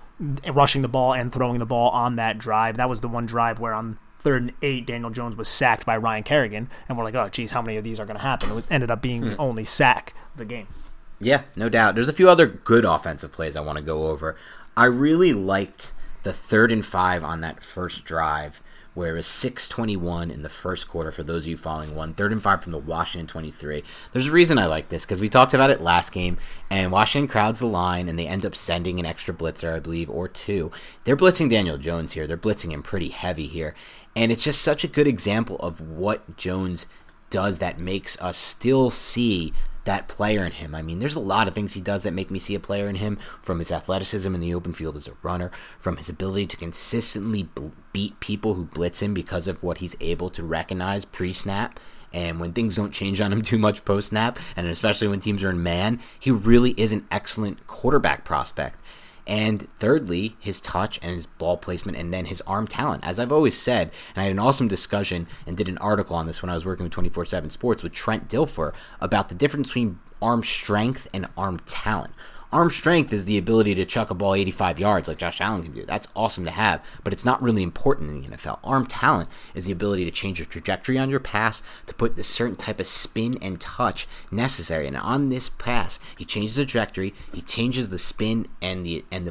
the ball and throwing the ball on that drive. That was the one drive where on 3rd and 8, Daniel Jones was sacked by Ryan Kerrigan. And we're like, oh, geez, how many of these are going to happen? It ended up being the only sack of the game. Yeah, no doubt. There's a few other good offensive plays I want to go over. I really liked the 3rd and 5 on that first drive, where it was 6:21 in the first quarter for those of you following one. 3rd and 5 from the Washington 23. There's a reason I like this, because we talked about it last game, and Washington crowds the line, and they end up sending an extra blitzer, I believe, or 2. They're blitzing Daniel Jones here. They're blitzing him pretty heavy here, and it's just such a good example of what Jones does that makes us still see that player in him. I mean, there's a lot of things he does that make me see a player in him, from his athleticism in the open field as a runner, from his ability to consistently beat people who blitz him because of what he's able to recognize pre-snap, and when things don't change on him too much post-snap, and especially when teams are in man, he really is an excellent quarterback prospect. And thirdly, his touch and his ball placement, and then his arm talent. As I've always said, and I had an awesome discussion and did an article on this when I was working with 24/7 Sports with Trent Dilfer about the difference between arm strength and arm talent. Arm strength is the ability to chuck a ball 85 yards like Josh Allen can do. That's awesome to have, but it's not really important in the NFL. Arm talent is the ability to change your trajectory on your pass, to put the certain type of spin and touch necessary. And on this pass, he changes the trajectory, he changes the spin and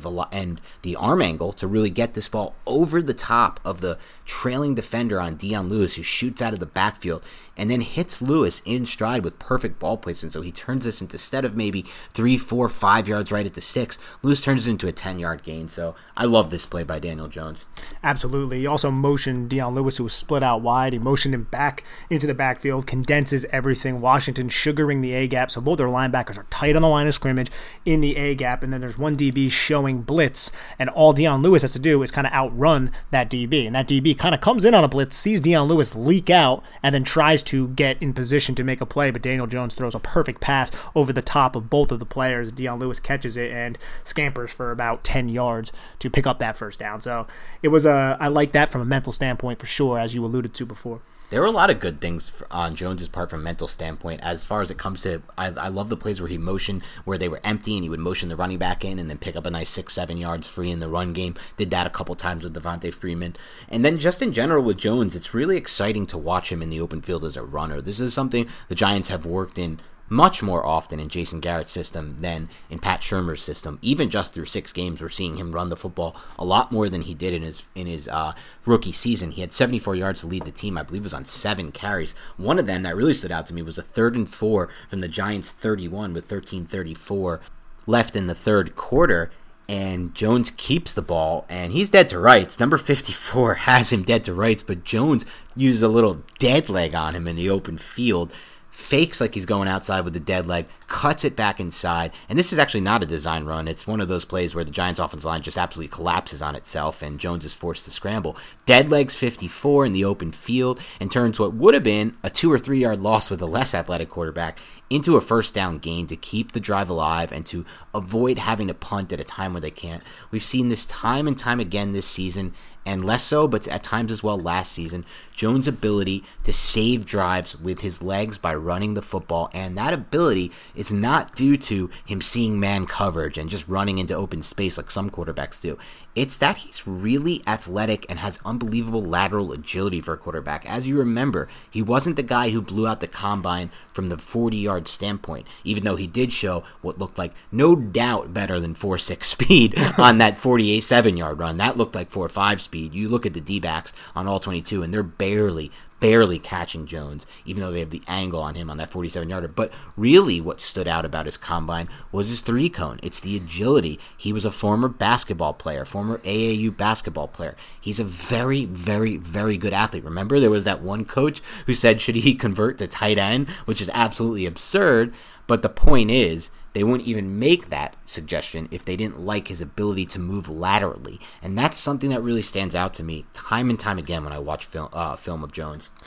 the arm angle to really get this ball over the top of the trailing defender on Dion Lewis, who shoots out of the backfield and then hits Lewis in stride with perfect ball placement. So he turns this into, instead of maybe 3, 4, 5 yards right at the sticks, Lewis turns it into a 10-yard gain. So I love this play by Daniel Jones. Absolutely. He also motioned Dion Lewis, who was split out wide. He motioned him back into the backfield, condenses everything. Washington sugaring the A-gap, so both their linebackers are tight on the line of scrimmage in the A-gap, and then there's one DB showing blitz, and all Dion Lewis has to do is kind of outrun that DB, and that DB kind of comes in on a blitz, sees Dion Lewis leak out, and then tries to get in position to make a play, but Daniel Jones throws a perfect pass over the top of both of the players. Dion Lewis catches it and scampers for about 10 yards to pick up that first down. So it was I like that from a mental standpoint for sure, as you alluded to before. There were a lot of good things on Jones's part from a mental standpoint. As far as it comes to, I love the plays where he motioned, where they were empty, and he would motion the running back in and then pick up a nice 6-7 yards free in the run game. Did that a couple times with Devontae Freeman. And then just in general with Jones, it's really exciting to watch him in the open field as a runner. This is something the Giants have worked in much more often in Jason Garrett's system than in Pat Shurmur's system. Even just through 6 games, we're seeing him run the football a lot more than he did in his rookie season. He had 74 yards to lead the team. I believe it was on 7 carries. One of them that really stood out to me was a 3rd and 4 from the Giants 31 with 13:34 left in the third quarter. And Jones keeps the ball, and he's dead to rights. Number 54 has him dead to rights, but Jones uses a little dead leg on him in the open field, fakes like he's going outside with the dead leg, cuts it back inside, and this is actually not a design run. It's one of those plays where the Giants' offensive line just absolutely collapses on itself, and Jones is forced to scramble. Dead legs 54 in the open field, and turns what would have been a 2 or 3 yard loss with a less athletic quarterback into a first down gain to keep the drive alive and to avoid having to punt at a time where they can't. We've seen this time and time again this season, and less so, but at times as well last season, Jones' ability to save drives with his legs by running the football, and that ability is not due to him seeing man coverage and just running into open space like some quarterbacks do. It's that he's really athletic and has unbelievable lateral agility for a quarterback. As you remember, he wasn't the guy who blew out the combine from the 40-yard standpoint, even though he did show what looked like no doubt better than 4.6 speed on that 48-7-yard run. That looked like 4.5 speed. You look at the D-backs on all 22, and they're barely catching Jones, even though they have the angle on him on that 47-yarder. But really what stood out about his combine was his 3-cone. It's the agility. He was a former basketball player, former AAU basketball player. He's a very, very, very good athlete. Remember, there was that one coach who said, should he convert to tight end, which is absolutely absurd. But the point is, they wouldn't even make that suggestion if they didn't like his ability to move laterally. And that's something that really stands out to me time and time again when I watch film of Jones.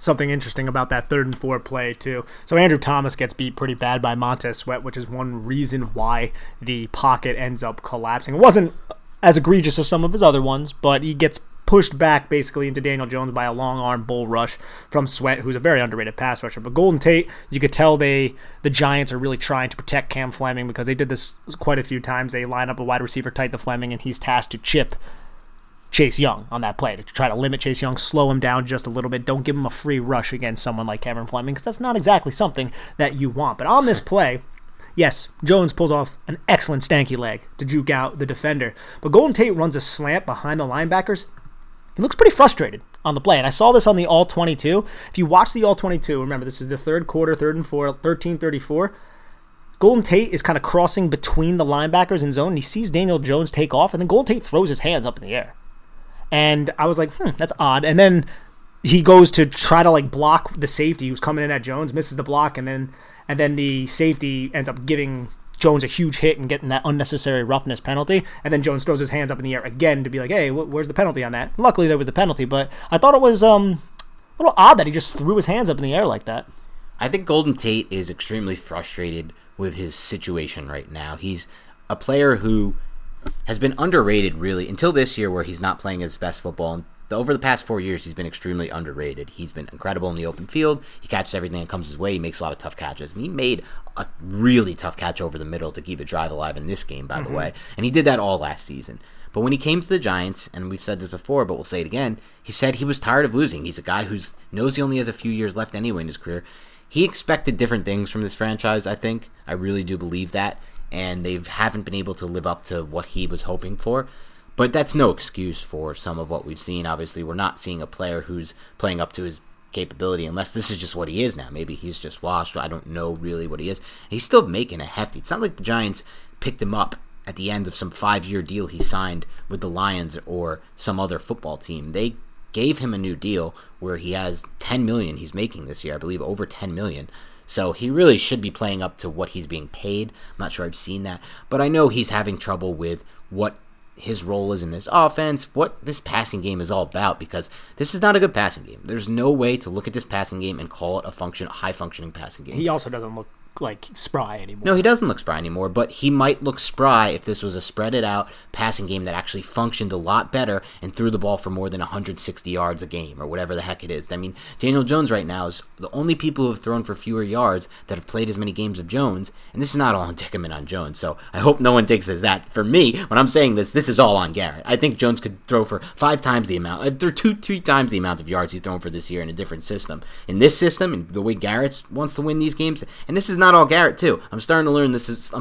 something interesting about that 3rd and 4 play too. So Andrew Thomas gets beat pretty bad by Montez Sweat, which is one reason why the pocket ends up collapsing. It wasn't as egregious as some of his other ones, but he gets pushed back basically into Daniel Jones by a long arm bull rush from Sweat, who's a very underrated pass rusher. But Golden Tate, you could tell the Giants are really trying to protect Cam Fleming, because they did this quite a few times. They line up a wide receiver tight to Fleming, and he's tasked to chip Chase Young on that play, to try to limit Chase Young, slow him down just a little bit. Don't give him a free rush against someone like Cameron Fleming, because that's not exactly something that you want. But on this play, yes, Jones pulls off an excellent stanky leg to juke out the defender. But Golden Tate runs a slant behind the linebackers. He looks pretty frustrated on the play, and I saw this on the All-22. If you watch the All-22, remember, this is the 3rd quarter, 3rd and 4, 13:34. Golden Tate is kind of crossing between the linebackers in zone, and he sees Daniel Jones take off, and then Golden Tate throws his hands up in the air. And I was like, that's odd. And then he goes to try to block the safety who's coming in at Jones, misses the block, and then the safety ends up giving Jones a huge hit and getting that unnecessary roughness penalty, and then Jones throws his hands up in the air again to be like, hey, where's the penalty on that? Luckily, there was the penalty, but I thought it was a little odd that he just threw his hands up in the air like that. I think Golden Tate is extremely frustrated with his situation right now. He's a player who has been underrated, really, until this year where he's not playing his best football. And over the past 4 years, he's been extremely underrated. He's been incredible in the open field. He catches everything that comes his way. He makes a lot of tough catches. And he made a really tough catch over the middle to keep a drive alive in this game, by the way. And he did that all last season. But when he came to the Giants, and we've said this before, but we'll say it again, he said he was tired of losing. He's a guy who knows he only has a few years left anyway in his career. He expected different things from this franchise, I think. I really do believe that. And they haven't been able to live up to what he was hoping for. But that's no excuse for some of what we've seen. Obviously, we're not seeing a player who's playing up to his capability, unless this is just what he is now. Maybe he's just washed. I don't know really what he is. He's still making a hefty. It's not like the Giants picked him up at the end of some 5-year deal he signed with the Lions or some other football team. They gave him a new deal where he has $10 million he's making this year. I believe over $10 million. So he really should be playing up to what he's being paid. I'm not sure I've seen that. But I know he's having trouble with what his role is in this offense, what this passing game is all about, because this is not a good passing game. There's no way to look at this passing game and call it a high-functioning passing game. He also doesn't look like spry anymore. No, he doesn't look spry anymore, but he might look spry if this was a spread-it out passing game that actually functioned a lot better and threw the ball for more than 160 yards a game or whatever the heck it is. I mean, Daniel Jones right now is the only people who have thrown for fewer yards that have played as many games of Jones, and this is not all indictment on Jones, so I hope no one takes it as that. For me, when I'm saying this is all on Garrett. I think Jones could throw for 5 times the amount, or two times the amount of yards he's thrown for this year in a different system. In this system, and the way Garrett wants to win these games, and this is not all Garrett too. I'm starting to learn this is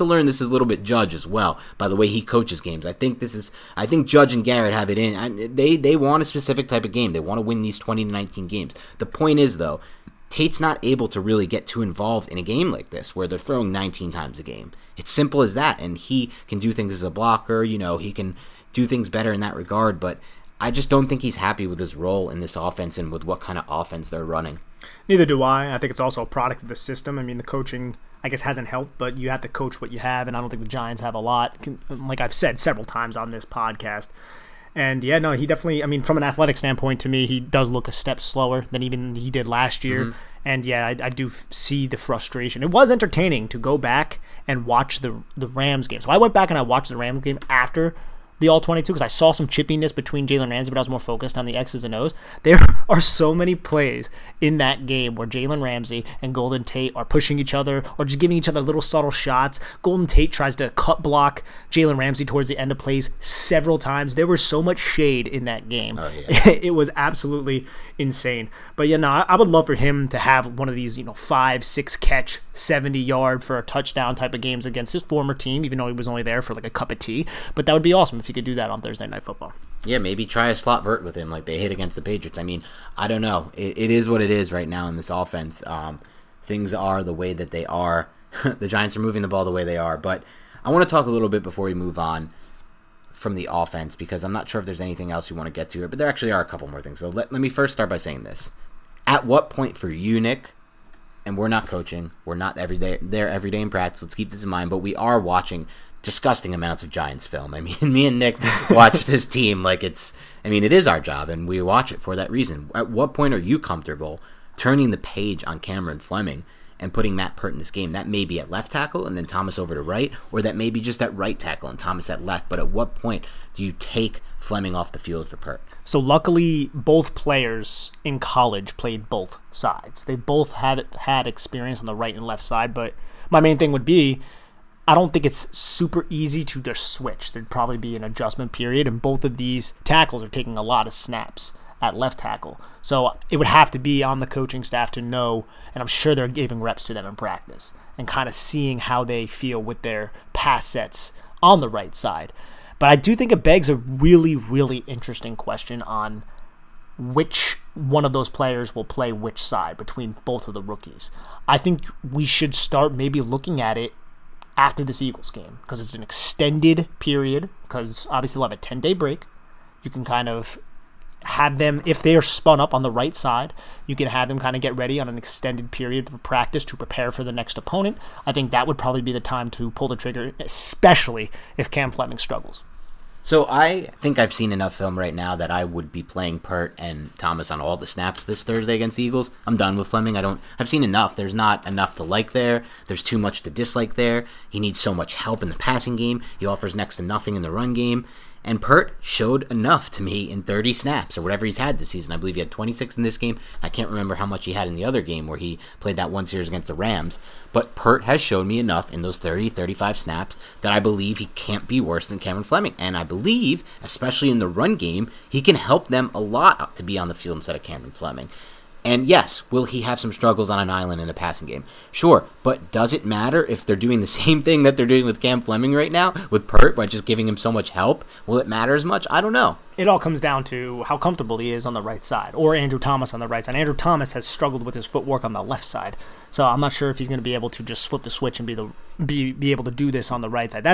a little bit Judge as well by the way he coaches games. I think Judge and Garrett have it in. They want a specific type of game. They want to win these 20-19 games. The point is though, Tate's not able to really get too involved in a game like this where they're throwing 19 times a game. It's simple as that, and he can do things as a blocker. He can do things better in that regard, but I just don't think he's happy with his role in this offense and with what kind of offense they're running. Neither do I. I think it's also a product of the system. I mean, the coaching, I guess, hasn't helped, but you have to coach what you have, and I don't think the Giants have a lot, like I've said several times on this podcast. And yeah, no, he definitely, I mean, from an athletic standpoint, to me, he does look a step slower than even he did last year. Mm-hmm. And yeah, I do see the frustration. It was entertaining to go back and watch the Rams game. So I went back and I watched the Rams game after the All-22 because I saw some chippiness between Jalen Ramsey, but I was more focused on the X's and O's. There are so many plays in that game where Jalen Ramsey and Golden Tate are pushing each other or just giving each other little subtle shots. Golden Tate tries to cut block Jalen Ramsey towards the end of plays several times. There was so much shade in that game. Oh, yeah. It was absolutely insane. But yeah, no, I would love for him to have one of these, 5-6 catch, 70-yard for a touchdown type of games against his former team, even though he was only there for like a cup of tea. But that would be awesome if he could do that on Thursday Night Football. Yeah, maybe try a slot vert with him like they hit against the Patriots. I mean, I don't know. It is what it is right now in this offense. Things are the way that they are. The Giants are moving the ball the way they are. But I want to talk a little bit before we move on from the offense because I'm not sure if there's anything else you want to get to here, but there actually are a couple more things. So let me first start by saying this. At what point for you, Nick, and we're not coaching, we're not there every day in practice, let's keep this in mind, but we are watching disgusting amounts of Giants film. I mean, me and Nick watch this team like it is our job, and we watch it for that reason. At what point are you comfortable turning the page on Cameron Fleming and putting Matt Peart in this game? That may be at left tackle and then Thomas over to right, or that may be just at right tackle and Thomas at left. But at what point do you take Fleming off the field for Peart? So luckily, both players in college played both sides. They both had experience on the right and left side, but my main thing would be, I don't think it's super easy to just switch. There'd probably be an adjustment period, and both of these tackles are taking a lot of snaps at left tackle. So it would have to be on the coaching staff to know, and I'm sure they're giving reps to them in practice and kind of seeing how they feel with their pass sets on the right side. But I do think it begs a really, really interesting question on which one of those players will play which side between both of the rookies. I think we should start maybe looking at it after this Eagles game, because it's an extended period, because obviously they'll have a 10-day break. You can kind of have them, if they are spun up on the right side, you can have them kind of get ready on an extended period of practice to prepare for the next opponent. I think that would probably be the time to pull the trigger, especially if Cam Fleming struggles. So I think I've seen enough film right now that I would be playing Peart and Thomas on all the snaps this Thursday against the Eagles. I'm done with Fleming. I've seen enough. There's not enough to like there. There's too much to dislike there. He needs so much help in the passing game. He offers next to nothing in the run game. And Peart showed enough to me in 30 snaps or whatever he's had this season. I believe he had 26 in this game. I can't remember how much he had in the other game where he played that one series against the Rams. But Peart has shown me enough in those 30, 35 snaps that I believe he can't be worse than Cameron Fleming. And I believe, especially in the run game, he can help them a lot to be on the field instead of Cameron Fleming. And yes, will he have some struggles on an island in the passing game? Sure, but does it matter if they're doing the same thing that they're doing with Cam Fleming right now, with Peart, by just giving him so much help? Will it matter as much? I don't know. It all comes down to how comfortable he is on the right side, or Andrew Thomas on the right side. Andrew Thomas has struggled with his footwork on the left side, so I'm not sure if he's going to be able to just flip the switch and be able to do this on the right side.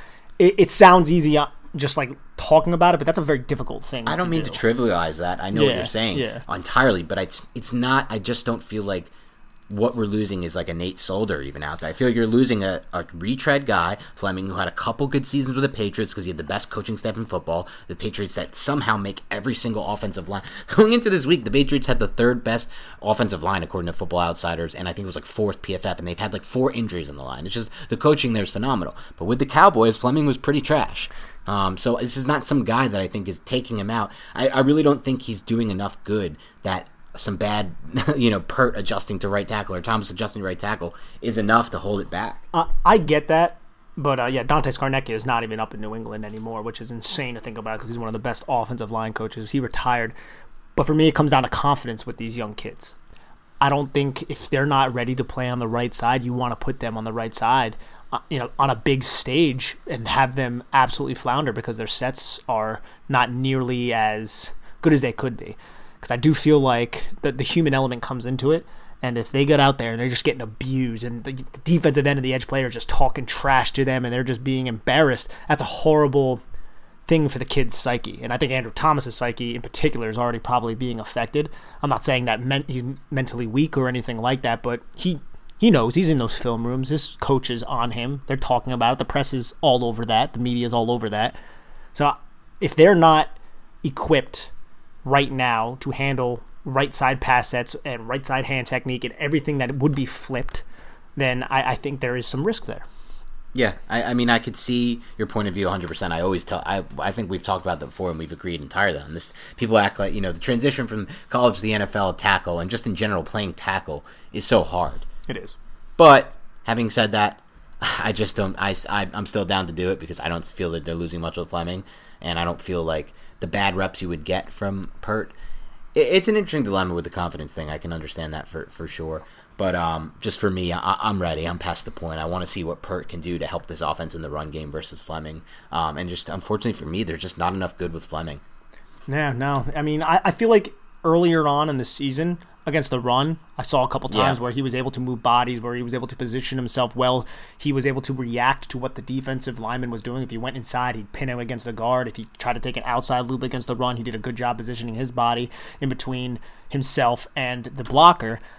It sounds easy just like talking about it, but that's a very difficult thing. I don't mean to trivialize that. I know what you're saying entirely, but it's not. I just don't feel like what we're losing is like a Nate Solder even out there. I feel like you're losing a retread guy, Fleming, who had a couple good seasons with the Patriots because he had the best coaching staff in football. The Patriots that somehow make every single offensive line. Going into this week, the Patriots had the third best offensive line according to Football Outsiders, and I think it was like fourth PFF, and they've had like 4 injuries on the line. It's just the coaching there is phenomenal. But with the Cowboys, Fleming was pretty trash. So this is not some guy that I think is taking him out. I really don't think he's doing enough good that some bad, Peart adjusting to right tackle or Thomas adjusting to right tackle is enough to hold it back. I get that, but Dante Scarnecchia is not even up in New England anymore, which is insane to think about because he's one of the best offensive line coaches. He retired. But for me, it comes down to confidence with these young kids. I don't think if they're not ready to play on the right side, you want to put them on the right side, on a big stage and have them absolutely flounder because their sets are not nearly as good as they could be. Because I do feel like the human element comes into it, and if they get out there and they're just getting abused and the defensive end of the edge player just talking trash to them and they're just being embarrassed, that's a horrible thing for the kid's psyche. And I think Andrew Thomas's psyche in particular is already probably being affected. I'm not saying that he's mentally weak or anything like that, but he knows. He's in those film rooms. His coach is on him. They're talking about it. The press is all over that. The media is all over that. So if they're not equipped right now to handle right side pass sets and right side hand technique and everything that would be flipped, then I think there is some risk there. Yeah, I mean, I could see your point of view 100%. I always I think we've talked about that before and we've agreed entirely on this. People act like, the transition from college to the NFL tackle and just in general playing tackle is so hard. It is. But having said that, I just don't. I'm still down to do it because I don't feel that they're losing much with Fleming, and I don't feel like the bad reps you would get from Peart. It's an interesting dilemma with the confidence thing. I can understand that for sure. But just for me, I'm ready. I'm past the point. I want to see what Peart can do to help this offense in the run game versus Fleming. And just unfortunately for me, there's just not enough good with Fleming. Yeah, no. I mean, I feel like earlier on in the season against the run, I saw a couple times where he was able to move bodies, where he was able to position himself well. He was able to react to what the defensive lineman was doing. If he went inside, he'd pin him against the guard. If he tried to take an outside loop against the run, he did a good job positioning his body in between himself and the blocker.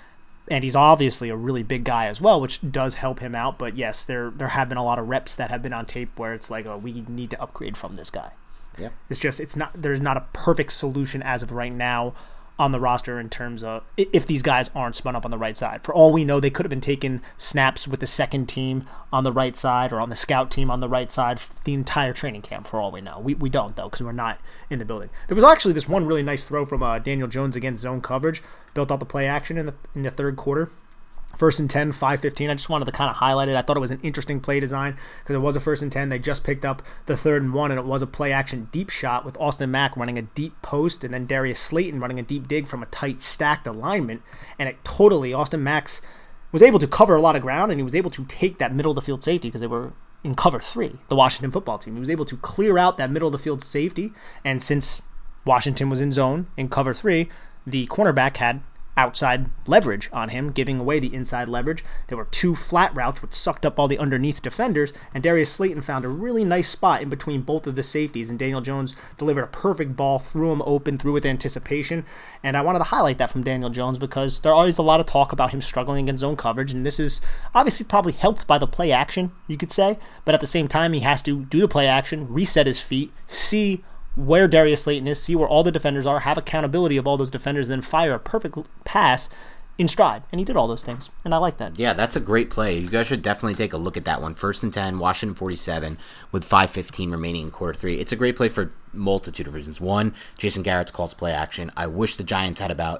And he's obviously a really big guy as well, which does help him out. But yes, there have been a lot of reps that have been on tape where it's like, oh, we need to upgrade from this guy. Yeah. There's not a perfect solution as of right now on the roster in terms of if these guys aren't spun up on the right side. For all we know, they could have been taking snaps with the second team on the right side or on the scout team on the right side the entire training camp, for all we know. We don't, though, because we're not in the building. There was actually this one really nice throw from Daniel Jones against zone coverage, built out the play action in the third quarter. 1st and 10, 5:15. I just wanted to kind of highlight it. I thought it was an interesting play design because it was a 1st and 10. They just picked up the 3rd and 1, and it was a play action deep shot with Austin Mack running a deep post and then Darius Slayton running a deep dig from a tight stacked alignment. And Austin Mack was able to cover a lot of ground, and he was able to take that middle of the field safety because they were in cover 3, the Washington football team. He was able to clear out that middle of the field safety, and since Washington was in zone in cover 3, the cornerback had outside leverage on him, giving away the inside leverage. There were 2 flat routes which sucked up all the underneath defenders, and Darius Slayton found a really nice spot in between both of the safeties, and Daniel Jones delivered a perfect ball, threw him open, threw with anticipation. And I wanted to highlight that from Daniel Jones because there's always a lot of talk about him struggling against zone coverage, and this is obviously probably helped by the play action, you could say, but at the same time he has to do the play action, reset his feet, see where Darius Slayton is, see where all the defenders are, have accountability of all those defenders, then fire a perfect pass in stride. And he did all those things, and I like that. Yeah, that's a great play. You guys should definitely take a look at that one. 1st and 10, Washington 47 with 5:15 remaining in quarter 3. It's a great play for a multitude of reasons. One, Jason Garrett's calls play action. I wish the Giants had about,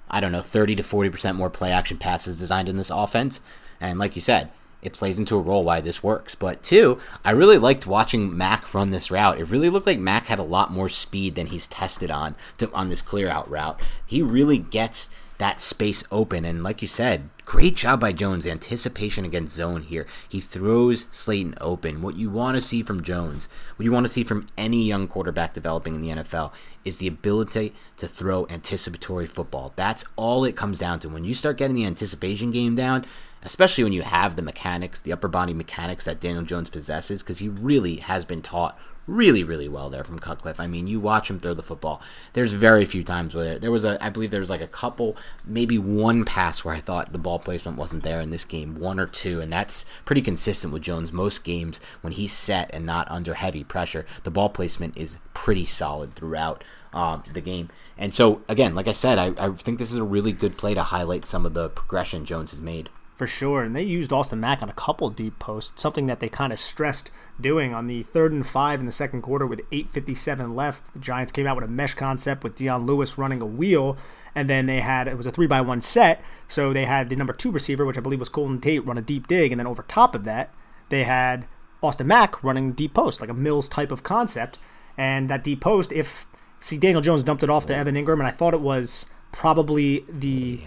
30 to 40% more play action passes designed in this offense. And like you said, it plays into a role why this works. But 2, I really liked watching Mack run this route. It really looked like Mack had a lot more speed than he's tested on this clear out route. He really gets that space open, and like you said, great job by Jones. Anticipation against zone here. He throws Slayton open. What you want to see from Jones, what you want to see from any young quarterback developing in the NFL, is the ability to throw anticipatory football. That's all it comes down to. When you start getting the anticipation game down, especially when you have the mechanics, the upper body mechanics that Daniel Jones possesses, because he really has been taught really, really well there from Cutcliffe. I mean, you watch him throw the football. There's very few times where I believe there was like a couple, maybe one pass where I thought the ball placement wasn't there in this game, 1 or 2, and that's pretty consistent with Jones. Most games, when he's set and not under heavy pressure, the ball placement is pretty solid throughout the game. And so, again, like I said, I think this is a really good play to highlight some of the progression Jones has made. For sure, and they used Austin Mack on a couple deep posts, something that they kind of stressed doing on the 3rd and 5 in the second quarter with 8:57 left. The Giants came out with a mesh concept with Dion Lewis running a wheel, and then it was a 3-by-1 set, so they had the number 2 receiver, which I believe was Golden Tate, run a deep dig, and then over top of that, they had Austin Mack running deep post, like a Mills type of concept, and that deep post, Daniel Jones dumped it off to Evan Ingram, and I thought it was probably the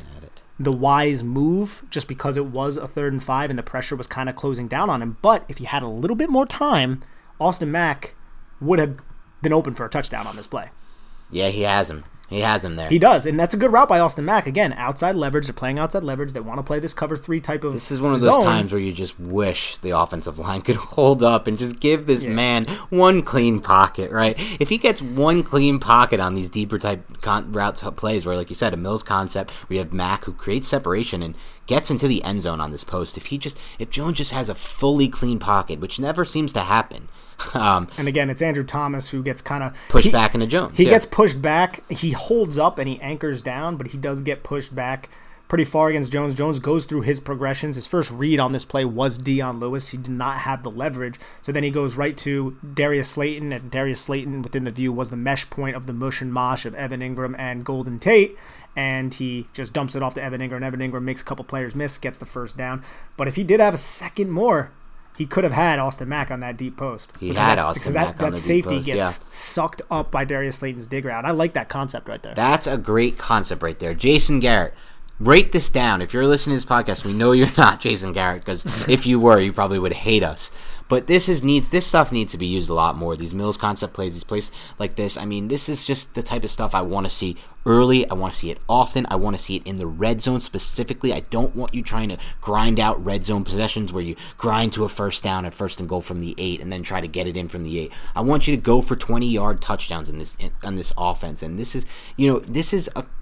wise move just because it was a 3rd and 5 and the pressure was kind of closing down on him. But if he had a little bit more time, Austin Mack would have been open for a touchdown on this play. Yeah, he has him. He has him there. He does, and that's a good route by Austin Mack. Again, outside leverage. They're playing outside leverage. They want to play this cover 3 type of This is one of those times where you just wish the offensive line could hold up and just give this man one clean pocket, right? If he gets one clean pocket on these deeper type route plays where, like you said, a Mills concept, where you have Mack who creates separation and gets into the end zone on this post, if Jones just has a fully clean pocket, which never seems to happen. And again, it's Andrew Thomas who gets kind of pushed back into Jones. He gets pushed back. He holds up and he anchors down, but he does get pushed back pretty far against Jones. Jones goes through his progressions. His first read on this play was Dion Lewis. He did not have the leverage. So then he goes right to Darius Slayton, and Darius Slayton within the view was the mesh point of the mush and mosh of Evan Ingram and Golden Tate. And he just dumps it off to Evan Ingram, and Evan Ingram makes a couple players miss, gets the first down. But if he did have a second more, he could have had Austin Mack on that deep post. That safety gets sucked up by Darius Slayton's dig route. I like that concept right there. That's a great concept right there. Jason Garrett, break this down. If you're listening to this podcast, we know you're not Jason Garrett, because if you were, you probably would hate us. But this stuff needs to be used a lot more. These Mills concept plays, these plays like this. I mean, this is just the type of stuff I want to see early. I want to see it often. I want to see it in the red zone specifically. I don't want you trying to grind out red zone possessions where you grind to a first down at 1st and goal from the 8 and then try to get it in from the 8. I want you to go for 20-yard touchdowns on this offense. And this is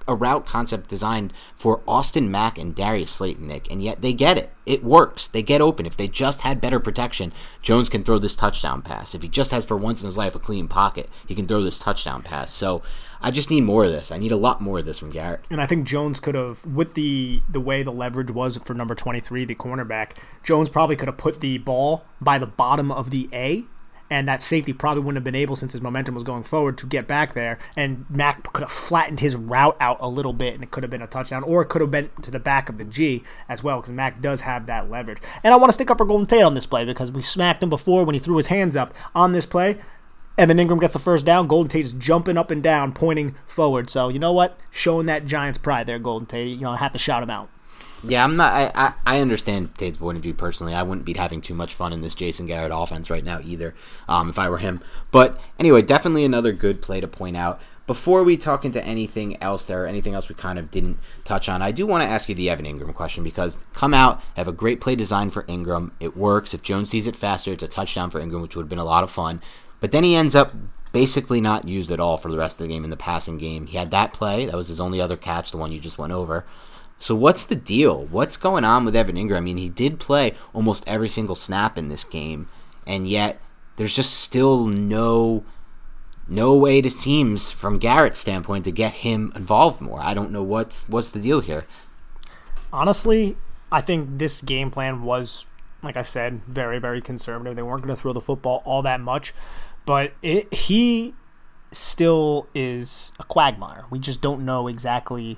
a route concept designed for Austin Mack and Darius Slayton, Nick, and yet they get it. It works. They get open. If they just had better protection, Jones can throw this touchdown pass. If he just has, for once in his life, a clean pocket, he can throw this touchdown pass. So I just need more of this. I need a lot more of this from Garrett. And I think Jones could have, with the way the leverage was for number 23, the cornerback, Jones probably could have put the ball by the bottom of the A, and that safety probably wouldn't have been able, since his momentum was going forward, to get back there. And Mack could have flattened his route out a little bit, and it could have been a touchdown. Or it could have been to the back of the G as well, because Mack does have that leverage. And I want to stick up for Golden Tate on this play, because we smacked him before when he threw his hands up on this play. Evan Ingram gets the first down. Golden Tate is jumping up and down, pointing forward. So, you know what? Showing that Giants pride there, Golden Tate. I have to shout him out. Yeah, I'm not. I understand Tate's point of view personally. I wouldn't be having too much fun in this Jason Garrett offense right now either, if I were him. But anyway, definitely another good play to point out. Before we talk into anything else there, anything else we kind of didn't touch on, I do want to ask you the Evan Ingram question, because come out, have a great play design for Ingram. It works. If Jones sees it faster, it's a touchdown for Ingram, which would have been a lot of fun. But then he ends up basically not used at all for the rest of the game in the passing game. He had that play. That was his only other catch, the one you just went over. So what's the deal? What's going on with Evan Ingram? I mean, he did play almost every single snap in this game, and yet there's just still no way, it seems, from Garrett's standpoint, to get him involved more. I don't know what's the deal here. Honestly, I think this game plan was, like I said, very, very conservative. They weren't going to throw the football all that much, but he still is a quagmire. We just don't know exactly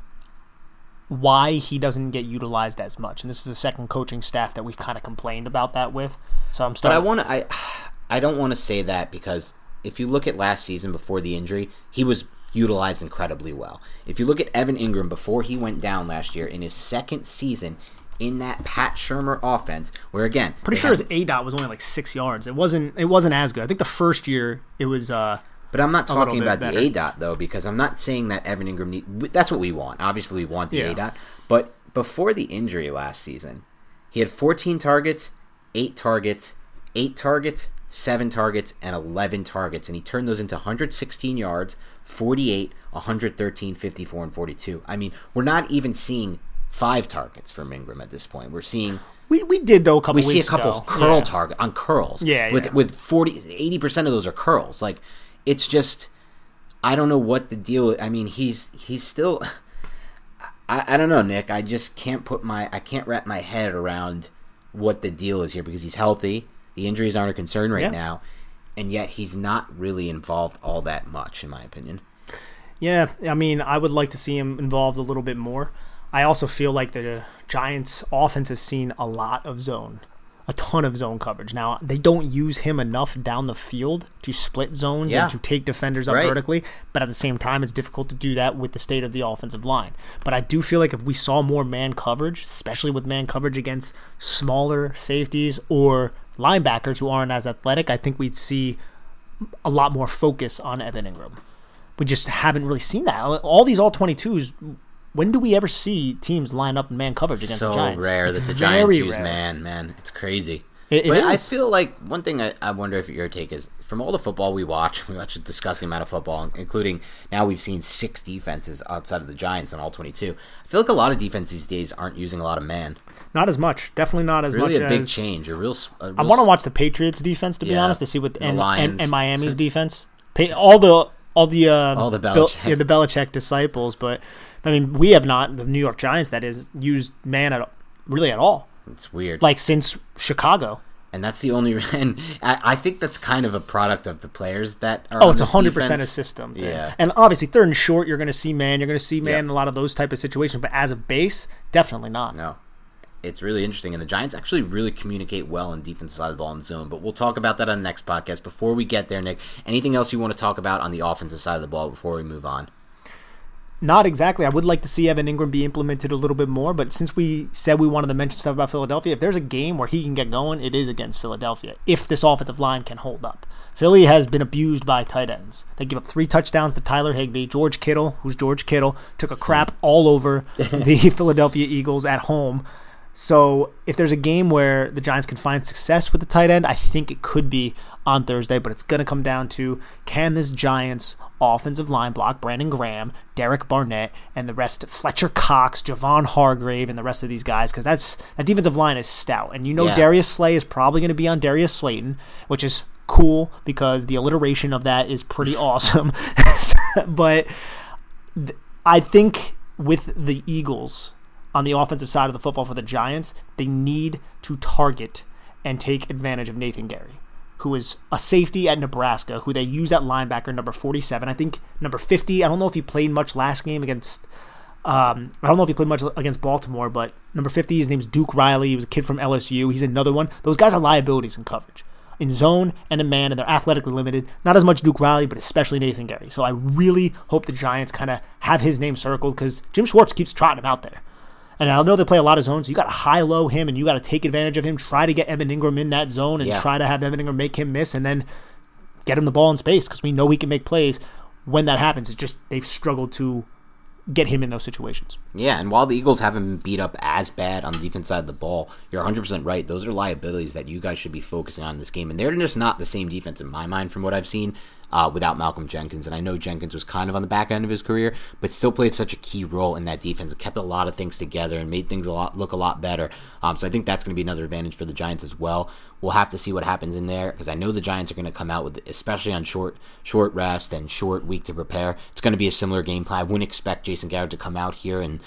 why he doesn't get utilized as much. And this is the second coaching staff that we've kind of complained about that with. So I'm starting. But I don't want to say that, because if you look at last season before the injury, he was utilized incredibly well. If you look at Evan Ingram before he went down last year, in his second season in that Pat Shurmur offense, where again, pretty sure his ADOT was only like 6 yards. It wasn't as good. I think the first year it was. But I'm not talking about the ADOT, though, because I'm not saying that Evan Ingram that's what we want. Obviously, we want the ADOT. But before the injury last season, he had 14 targets, 8 targets, 8 targets, 7 targets, and 11 targets. And he turned those into 116 yards, 48, 113, 54, and 42. I mean, we're not even seeing 5 targets from Ingram at this point. We're seeing... We did, though, a couple weeks ago. We see a couple curl target on curls. Yeah, with 80% of those are curls. Like, it's just, I don't know what the deal is. I mean, he's still, I don't know, Nick. I just can't wrap my head around what the deal is here, because he's healthy. The injuries aren't a concern right now, and yet he's not really involved all that much, in my opinion. Yeah, I mean, I would like to see him involved a little bit more. I also feel like the Giants' offense has seen a lot of zone. A ton of zone coverage. Now, they don't use him enough down the field to split zones and to take defenders up vertically, but at the same time, it's difficult to do that with the state of the offensive line. But I do feel like if we saw more man coverage, especially with man coverage against smaller safeties or linebackers who aren't as athletic, I think we'd see a lot more focus on Evan Ingram. We just haven't really seen that. All these all-22s, when do we ever see teams line up in man coverage against the Giants? So rare that the Giants use man. It's crazy. But I feel like one thing I wonder if your take is, from all the football we watch a disgusting amount of football, including now we've seen 6 defenses outside of the Giants on all 22. I feel like a lot of defense these days aren't using a lot of man. Not as much. Definitely not as much. Really a big change. I want to watch the Patriots defense, to be honest, to see what and Miami's defense. All the Belichick. The Belichick disciples, but I mean, we have not, the New York Giants, that is, used man at all. It's weird. Like, since Chicago. And that's the only, and I think that's kind of a product of the players that are it's 100% a system thing. Yeah. And obviously, third and short, you're going to see man in a lot of those type of situations, but as a base, definitely not. No. It's really interesting, and the Giants actually really communicate well on defensive side of the ball in zone, but we'll talk about that on the next podcast. Before we get there, Nick, anything else you want to talk about on the offensive side of the ball before we move on? Not exactly. I would like to see Evan Ingram be implemented a little bit more, but since we said we wanted to mention stuff about Philadelphia, if there's a game where he can get going, it is against Philadelphia, if this offensive line can hold up. Philly has been abused by tight ends. They give up 3 touchdowns to Tyler Higbee. George Kittle, took a crap all over the Philadelphia Eagles at home. So if there's a game where the Giants can find success with the tight end, I think it could be on Thursday, but it's going to come down to, can this Giants offensive line block Brandon Graham, Derek Barnett, and the rest, Fletcher Cox, Javon Hargrave, and the rest of these guys, because that defensive line is stout. And Darius Slay is probably going to be on Darius Slayton, which is cool because the alliteration of that is pretty awesome. But I think with the Eagles on the offensive side of the football for the Giants, they need to target and take advantage of Nathan Gerry, who is a safety at Nebraska, who they use at linebacker, number 47. I think number 50, I don't know if he played much last game against Baltimore, but number 50, his name's Duke Riley. He was a kid from LSU. He's another one. Those guys are liabilities in coverage, in zone and in man, and they're athletically limited. Not as much Duke Riley, but especially Nathan Gerry. So I really hope the Giants kind of have his name circled because Jim Schwartz keeps trotting him out there. And I know they play a lot of zones, so you got to high-low him, and you got to take advantage of him, try to get Evan Ingram in that zone, and try to have Evan Ingram make him miss, and then get him the ball in space, because we know he can make plays. When that happens, it's just they've struggled to get him in those situations. Yeah, and while the Eagles haven't been beat up as bad on the defense side of the ball, you're 100% right. Those are liabilities that you guys should be focusing on in this game, and they're just not the same defense in my mind from what I've seen. Without Malcolm Jenkins. And I know Jenkins was kind of on the back end of his career, but still played such a key role in that defense. It kept a lot of things together and made things look a lot better. So I think that's going to be another advantage for the Giants as well. We'll have to see what happens in there because I know the Giants are going to come out with, especially on short rest and short week to prepare. It's going to be a similar game plan. I wouldn't expect Jason Garrett to come out here and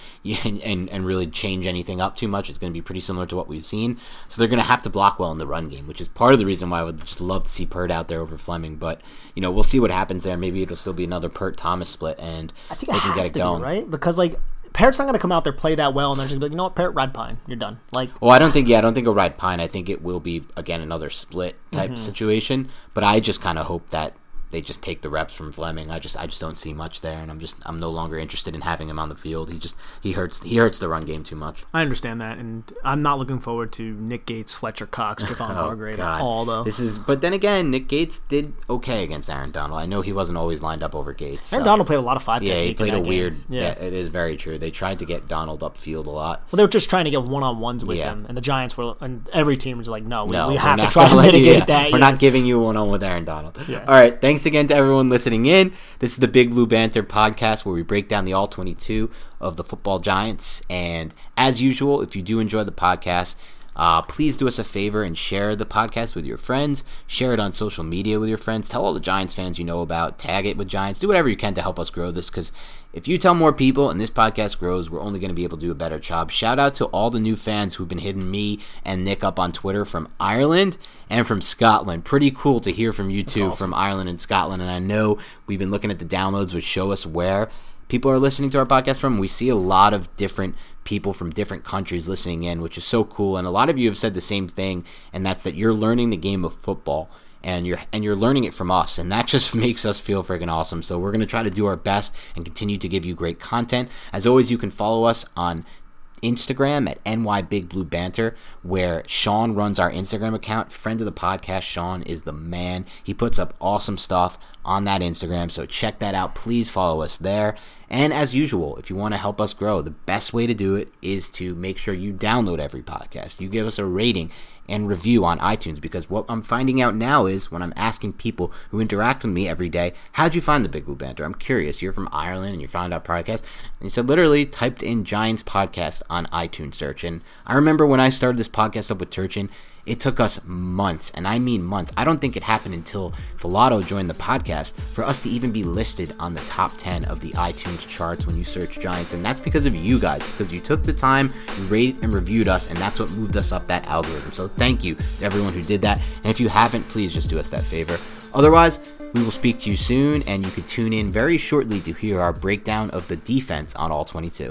really change anything up too much. It's going to be pretty similar to what we've seen. So they're going to have to block well in the run game, which is part of the reason why I would just love to see Pert out there over Fleming. But we'll see what happens there. Maybe it'll still be another Pert Thomas split, and I think they can get it going, right? Because Parrot's not going to come out there, play that well, and then just be like, you know what, Parrot, ride Pine, you're done. Well, I don't think he'll ride Pine. I think it will be again another split type situation. But I just kind of hope that they just take the reps from Fleming. I just don't see much there, and I'm no longer interested in having him on the field. He hurts the run game too much. I understand that, and I'm not looking forward to Nick Gates, Fletcher Cox, Javon Hargrave at all, though. But then again, Nick Gates did okay against Aaron Donald. I know he wasn't always lined up over Gates. Aaron Donald played a lot of 5 technique. Yeah, he played a weird. Yeah, it is very true. They tried to get Donald upfield a lot. Well, they were just trying to get one-on-ones with him, and the Giants were, and every team was like, no, we have to try to mitigate that. We're not giving you a one-on-one with Aaron Donald. Yeah. All right, thanks again to everyone listening in. This is the Big Blue Banter podcast where we break down the all 22 of the football Giants. And as usual, if you do enjoy the podcast, please do us a favor and share the podcast with your friends. Share it on social media with your friends. Tell all the Giants fans you know about. Tag it with Giants. Do whatever you can to help us grow this, because if you tell more people and this podcast grows, we're only going to be able to do a better job. Shout out to all the new fans who've been hitting me and Nick up on Twitter from Ireland and from Scotland. Pretty cool to hear from you two from Ireland and Scotland. And I know we've been looking at the downloads, which show us where people are listening to our podcast from. We see a lot of different people from different countries listening in, which is so cool. And a lot of you have said the same thing, and that's that you're learning the game of football. And you're learning it from us, and that just makes us feel freaking awesome. So we're going to try to do our best and continue to give you great content. As always, you can follow us on Instagram at NYBigBlueBanter, where Sean runs our Instagram account. Friend of the podcast, Sean is the man. He puts up awesome stuff on that Instagram, so check that out. Please follow us there. And as usual, if you want to help us grow, the best way to do it is to make sure you download every podcast. You give us a rating and review on iTunes, because what I'm finding out now is when I'm asking people who interact with me every day, how'd you find the Big Blue Banter? I'm curious. You're from Ireland and you found our podcast. And he said literally typed in Giants podcast on iTunes search. And I remember when I started this podcast up with Turchin, it took us months, and I mean months. I don't think it happened until Filato joined the podcast for us to even be listed on the top 10 of the iTunes charts when you search Giants. And that's because of you guys, because you took the time, you rated and reviewed us, and that's what moved us up that algorithm. So thank you to everyone who did that. And if you haven't, please just do us that favor. Otherwise, we will speak to you soon, and you can tune in very shortly to hear our breakdown of the defense on all 22.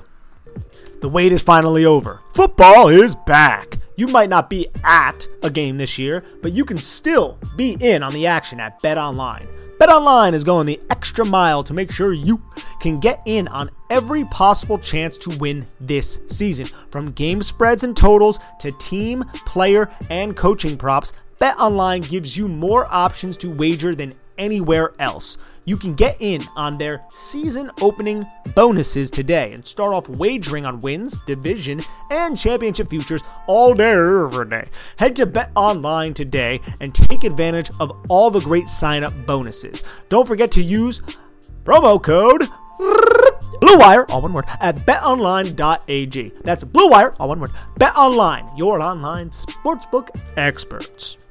The wait is finally over. Football is back. You might not be at a game this year, but you can still be in on the action at BetOnline. BetOnline is going the extra mile to make sure you can get in on every possible chance to win this season. From game spreads and totals to team, player, and coaching props, BetOnline gives you more options to wager than anywhere else. You can get in on their season opening bonuses today and start off wagering on wins, division, and championship futures all day, every day. Head to BetOnline today and take advantage of all the great sign-up bonuses. Don't forget to use promo code BlueWire, all one word, at betonline.ag. That's BlueWire, all one word. BetOnline, your online sportsbook experts.